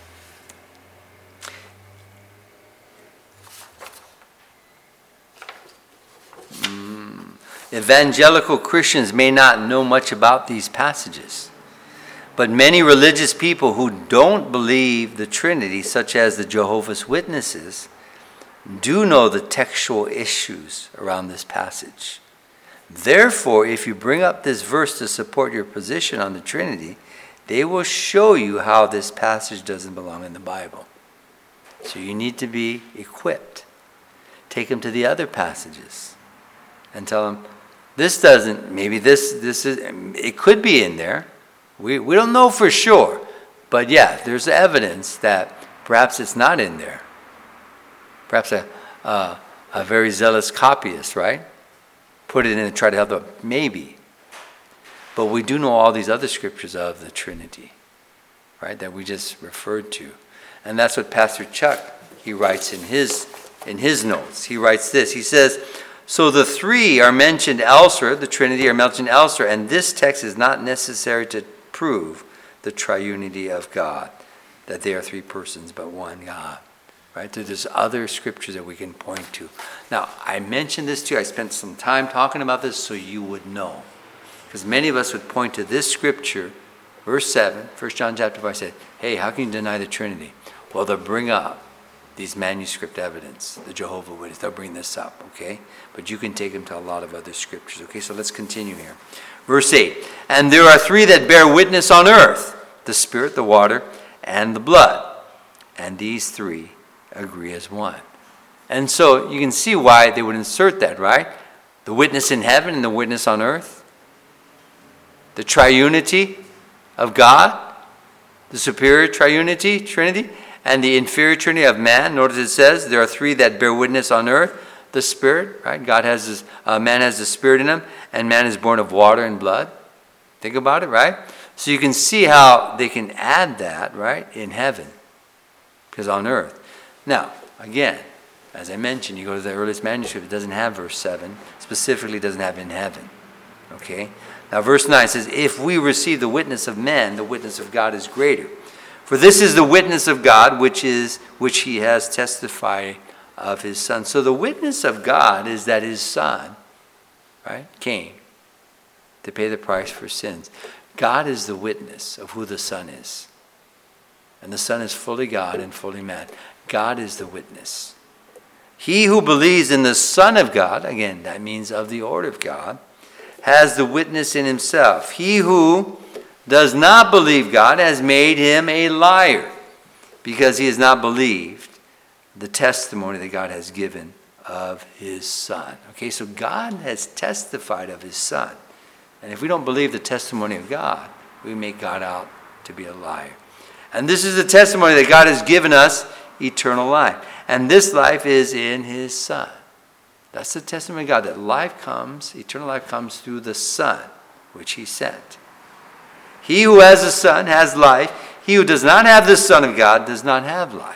evangelical Christians may not know much about these passages. But many religious people who don't believe the Trinity, such as the Jehovah's Witnesses, do know the textual issues around this passage. Therefore, if you bring up this verse to support your position on the Trinity, they will show you how this passage doesn't belong in the Bible. So you need to be equipped. Take them to the other passages and tell them, this doesn't, maybe this is, it could be in there. We don't know for sure. But yeah, there's evidence that perhaps it's not in there. Perhaps a very zealous copyist, right? Put it in and try to help them. Maybe. But we do know all these other scriptures of the Trinity, right, that we just referred to. And that's what Pastor Chuck, he writes in his notes. He writes this. He says, so the three are mentioned elsewhere, the Trinity are mentioned elsewhere, and this text is not necessary to prove the triunity of God, that they are three persons but one God. Right? So there's other scriptures that we can point to. Now, I mentioned this to you. I spent some time talking about this so you would know. Because many of us would point to this scripture, verse 7, 1 John chapter 5, said, hey, how can you deny the Trinity? Well, they'll bring up these manuscript evidence, the Jehovah's Witnesses. They'll bring this up, okay? But you can take them to a lot of other scriptures. Okay, so let's continue here. Verse 8, and there are three that bear witness on earth, the Spirit, the water, and the blood. And these three agree as one. And so you can see why they would insert that, right? The witness in heaven and the witness on earth. The triunity of God, the superior triunity, Trinity, and the inferior Trinity of man. Notice it says there are three that bear witness on earth. The Spirit, right? God has this, man has the Spirit in him, and man is born of water and blood. Think about it, right? So you can see how they can add that, right, in heaven, because on earth. Now, again, as I mentioned, you go to the earliest manuscript, it doesn't have verse 7, specifically doesn't have in heaven. Okay? Now, verse 9 says, if we receive the witness of men, the witness of God is greater. For this is the witness of God, which he has testified of his Son. So the witness of God is that his Son, right, came to pay the price for sins. God is the witness of who the Son is. And the Son is fully God and fully man. God is the witness. He who believes in the Son of God, again, that means of the order of God, has the witness in himself. He who does not believe God has made him a liar, because he has not believed the testimony that God has given of his Son. Okay, so God has testified of his Son. And if we don't believe the testimony of God, we make God out to be a liar. And this is the testimony that God has given us, eternal life. And this life is in his Son. That's the testimony of God, that life comes, eternal life comes through the Son, which he sent. He who has the Son has life. He who does not have the Son of God does not have life.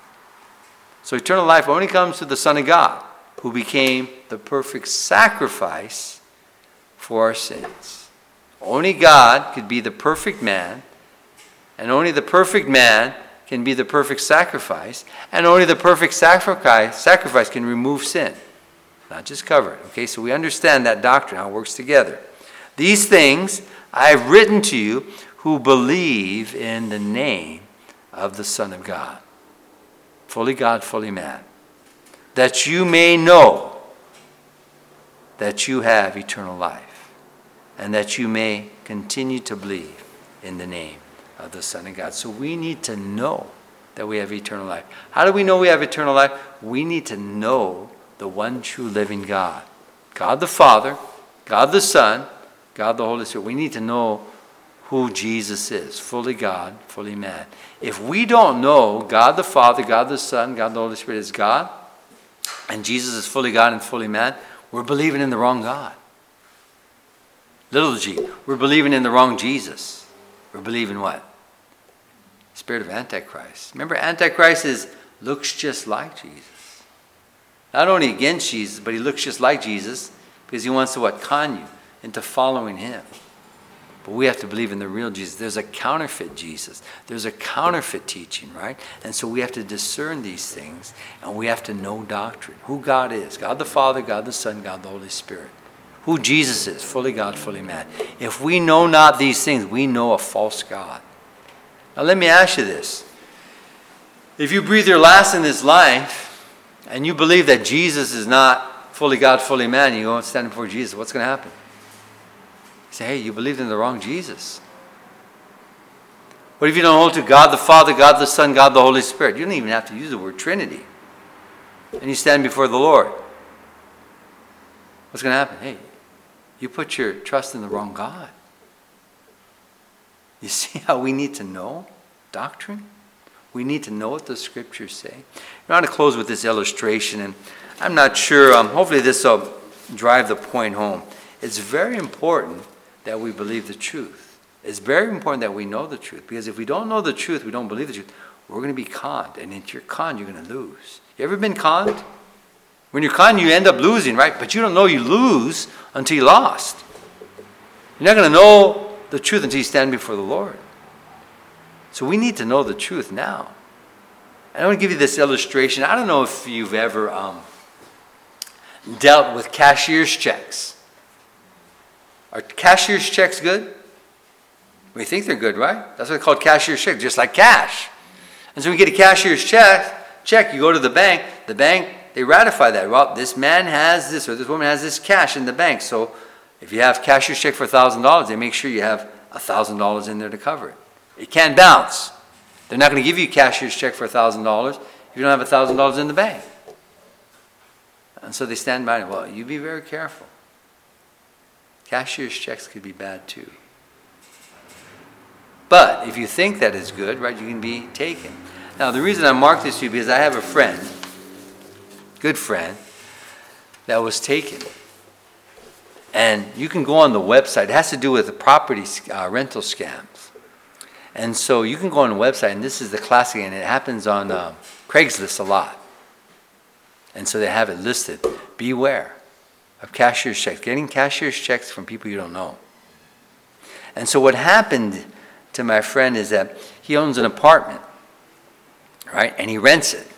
So eternal life only comes through the Son of God, who became the perfect sacrifice for our sins. Only God could be the perfect man, and only the perfect man can be the perfect sacrifice, and only the perfect sacrifice can remove sin, not just cover it. Okay, so we understand that doctrine, how it works together. These things I have written to you who believe in the name of the Son of God, fully man, that you may know that you have eternal life, and that you may continue to believe in the name of the Son of God. So we need to know that we have eternal life. How do we know we have eternal life? We need to know the one true living God. God the Father, God the Son, God the Holy Spirit. We need to know who Jesus is, fully God, fully man. If we don't know God the Father, God the Son, God the Holy Spirit is God, and Jesus is fully God and fully man, we're believing in the wrong God. Little g, we're believing in the wrong Jesus. We're believing what? Spirit of Antichrist. Remember, Antichrist looks just like Jesus. Not only against Jesus, but he looks just like Jesus because he wants to what? Con you into following him. But we have to believe in the real Jesus. There's a counterfeit Jesus. There's a counterfeit teaching, right? And so we have to discern these things, and we have to know doctrine. Who God is. God the Father, God the Son, God the Holy Spirit. Who Jesus is, fully God, fully man. If we know not these things, we know a false God. Now let me ask you this. If you breathe your last in this life, and you believe that Jesus is not fully God, fully man, and you go and stand before Jesus, what's going to happen? You say, hey, you believed in the wrong Jesus. What if you don't hold to God the Father, God the Son, God the Holy Spirit? You don't even have to use the word Trinity. And you stand before the Lord. What's going to happen? Hey, you put your trust in the wrong God. You see how we need to know doctrine? We need to know what the Scriptures say. I want to close with this illustration, and I'm not sure, hopefully this will drive the point home. It's very important that we believe the truth. It's very important that we know the truth, because if we don't know the truth, we don't believe the truth, we're going to be conned, and if you're conned, you're going to lose. You ever been conned? When you're conned, you end up losing, right? But you don't know you lose until you lost. You're not going to know the truth until you stand before the Lord. So we need to know the truth now. And I want to give you this illustration. I don't know if you've ever dealt with cashier's checks. Are cashier's checks good? We think they're good, right? That's what they call cashier's checks, just like cash. And so we get a cashier's check, you go to the bank, they ratify that. Well, this man has this, or this woman has this cash in the bank. So if you have cashier's check for $1,000, they make sure you have $1,000 in there to cover it. It can't bounce. They're not going to give you a cashier's check for $1,000 if you don't have $1,000 in the bank. And so they stand by and, well, you be very careful. Cashier's checks could be bad too. But if you think that is good, right, you can be taken. Now, the reason I marked this to you is because I have a friend, good friend, that was taken. And you can go on the website. It has to do with the property rental scams. And so you can go on the website, and this is the classic, and it happens on Craigslist a lot. And so they have it listed. Beware of cashier's checks, getting cashier's checks from people you don't know. And so what happened to my friend is that he owns an apartment, right? And he rents it.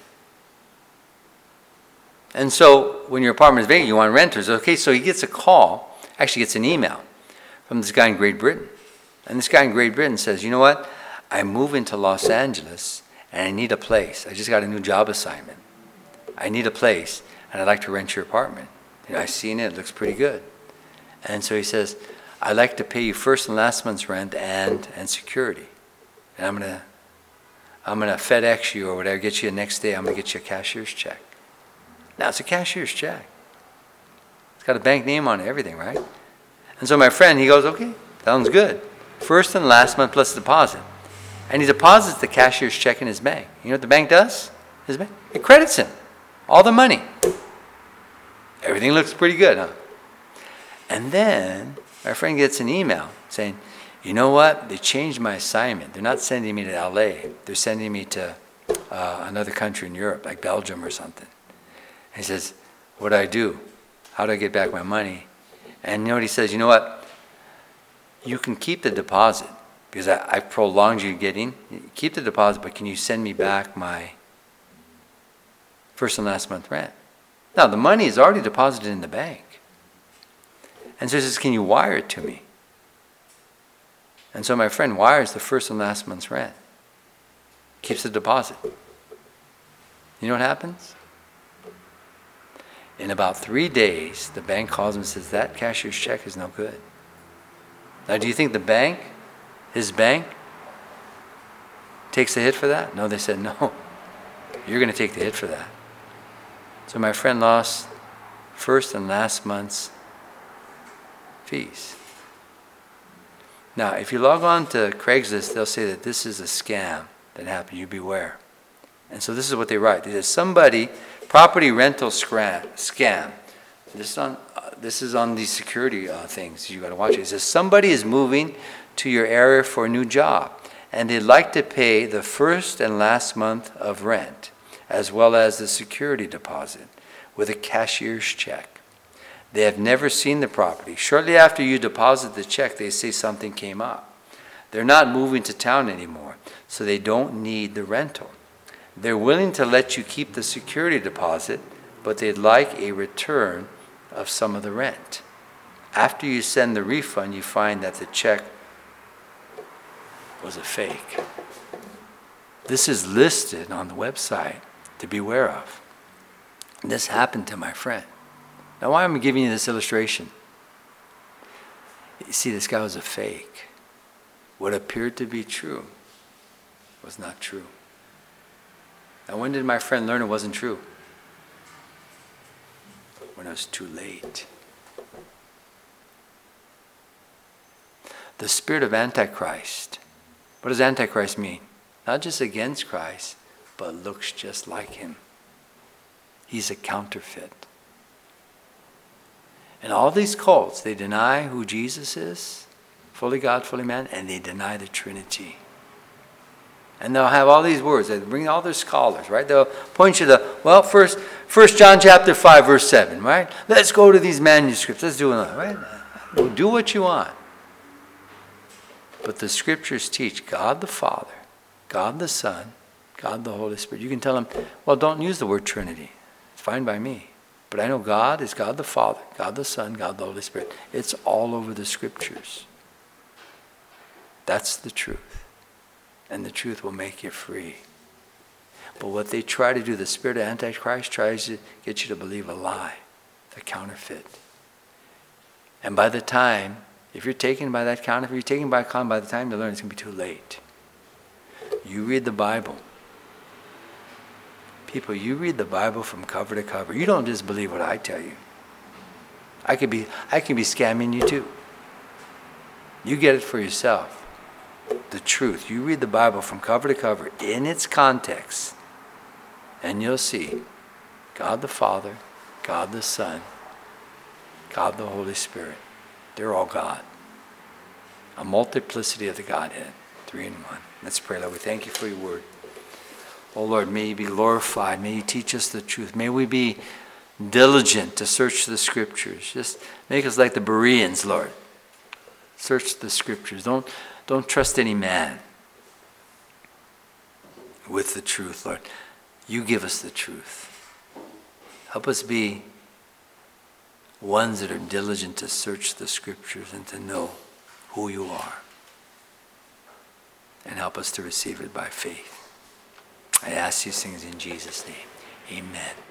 And so when your apartment is vacant, you want renters. Okay, so he gets a call, actually gets an email from this guy in Great Britain. And this guy in Great Britain says, you know what? I move into Los Angeles and I need a place. I just got a new job assignment. I need a place and I'd like to rent your apartment. You know, I've seen it. It looks pretty good. And so he says, I'd like to pay you first and last month's rent and security. And I'm gonna FedEx you or whatever, get you the next day, I'm gonna get you a cashier's check. Now it's a cashier's check. It's got a bank name on it, everything, right? And so my friend, he goes, okay, sounds good. First and last month plus deposit. And he deposits the cashier's check in his bank. You know what the bank does? His bank, it credits him all the money. Everything looks pretty good, huh? And then my friend gets an email saying, you know what? They changed my assignment. They're not sending me to LA. They're sending me to another country in Europe, like Belgium or something. And he says, what do I do? How do I get back my money? And you know what he says? You know what? You can keep the deposit, because I've prolonged you getting. Keep the deposit, but can you send me back my first and last month rent? Now, the money is already deposited in the bank. And so he says, can you wire it to me? And so my friend wires the first and last month's rent. Keeps the deposit. You know what happens? In about 3 days, the bank calls him and says, that cashier's check is no good. Now, do you think the bank, his bank, takes the hit for that? No, they said, no, you're going to take the hit for that. So my friend lost first and last month's fees. Now, if you log on to Craigslist, they'll say that this is a scam that happened. You beware. And so this is what they write. They say, somebody, property rental scam. This is on these security things. You got to watch it. It says, somebody is moving to your area for a new job, and they'd like to pay the first and last month of rent, as well as the security deposit, with a cashier's check. They have never seen the property. Shortly after you deposit the check, they say something came up. They're not moving to town anymore, so they don't need the rental. They're willing to let you keep the security deposit, but they'd like a return of some of the rent. After you send the refund, you find that the check was a fake. This is listed on the website to beware of. This happened to my friend. Now, why am I giving you this illustration? You see, this guy was a fake. What appeared to be true was not true. Now, when did my friend learn it wasn't true? When it was too late. The spirit of Antichrist. What does Antichrist mean? Not just against Christ, but looks just like him. He's a counterfeit. And all these cults, they deny who Jesus is, fully God, fully man, and they deny the Trinity. And they'll have all these words. They bring all their scholars, right? They'll point you to, well, first John chapter 5, verse 7, right? Let's go to these manuscripts. Let's do it, right? Well, do what you want. But the scriptures teach God the Father, God the Son, God the Holy Spirit. You can tell them, well, don't use the word Trinity. It's fine by me. But I know God is God the Father, God the Son, God the Holy Spirit. It's all over the scriptures. That's the truth. And the truth will make you free. But what they try to do, the spirit of Antichrist tries to get you to believe a lie, the counterfeit. And by the time, if you're taken by that counterfeit, you're taken by the time to learn, it's going to be too late. You read the Bible. People, you read the Bible from cover to cover. You don't just believe what I tell you. I can be scamming you too. You get it for yourself. The truth. You read the Bible from cover to cover in its context, and you'll see God the Father, God the Son, God the Holy Spirit. They're all God. A multiplicity of the Godhead. 3 in 1. Let's pray, Lord. We thank you for your word. Oh Lord, may you be glorified. May you teach us the truth. May we be diligent to search the scriptures. Just make us like the Bereans, Lord. Search the scriptures. Don't trust any man with the truth, Lord. You give us the truth. Help us be ones that are diligent to search the scriptures and to know who you are. And help us to receive it by faith. I ask these things in Jesus' name. Amen.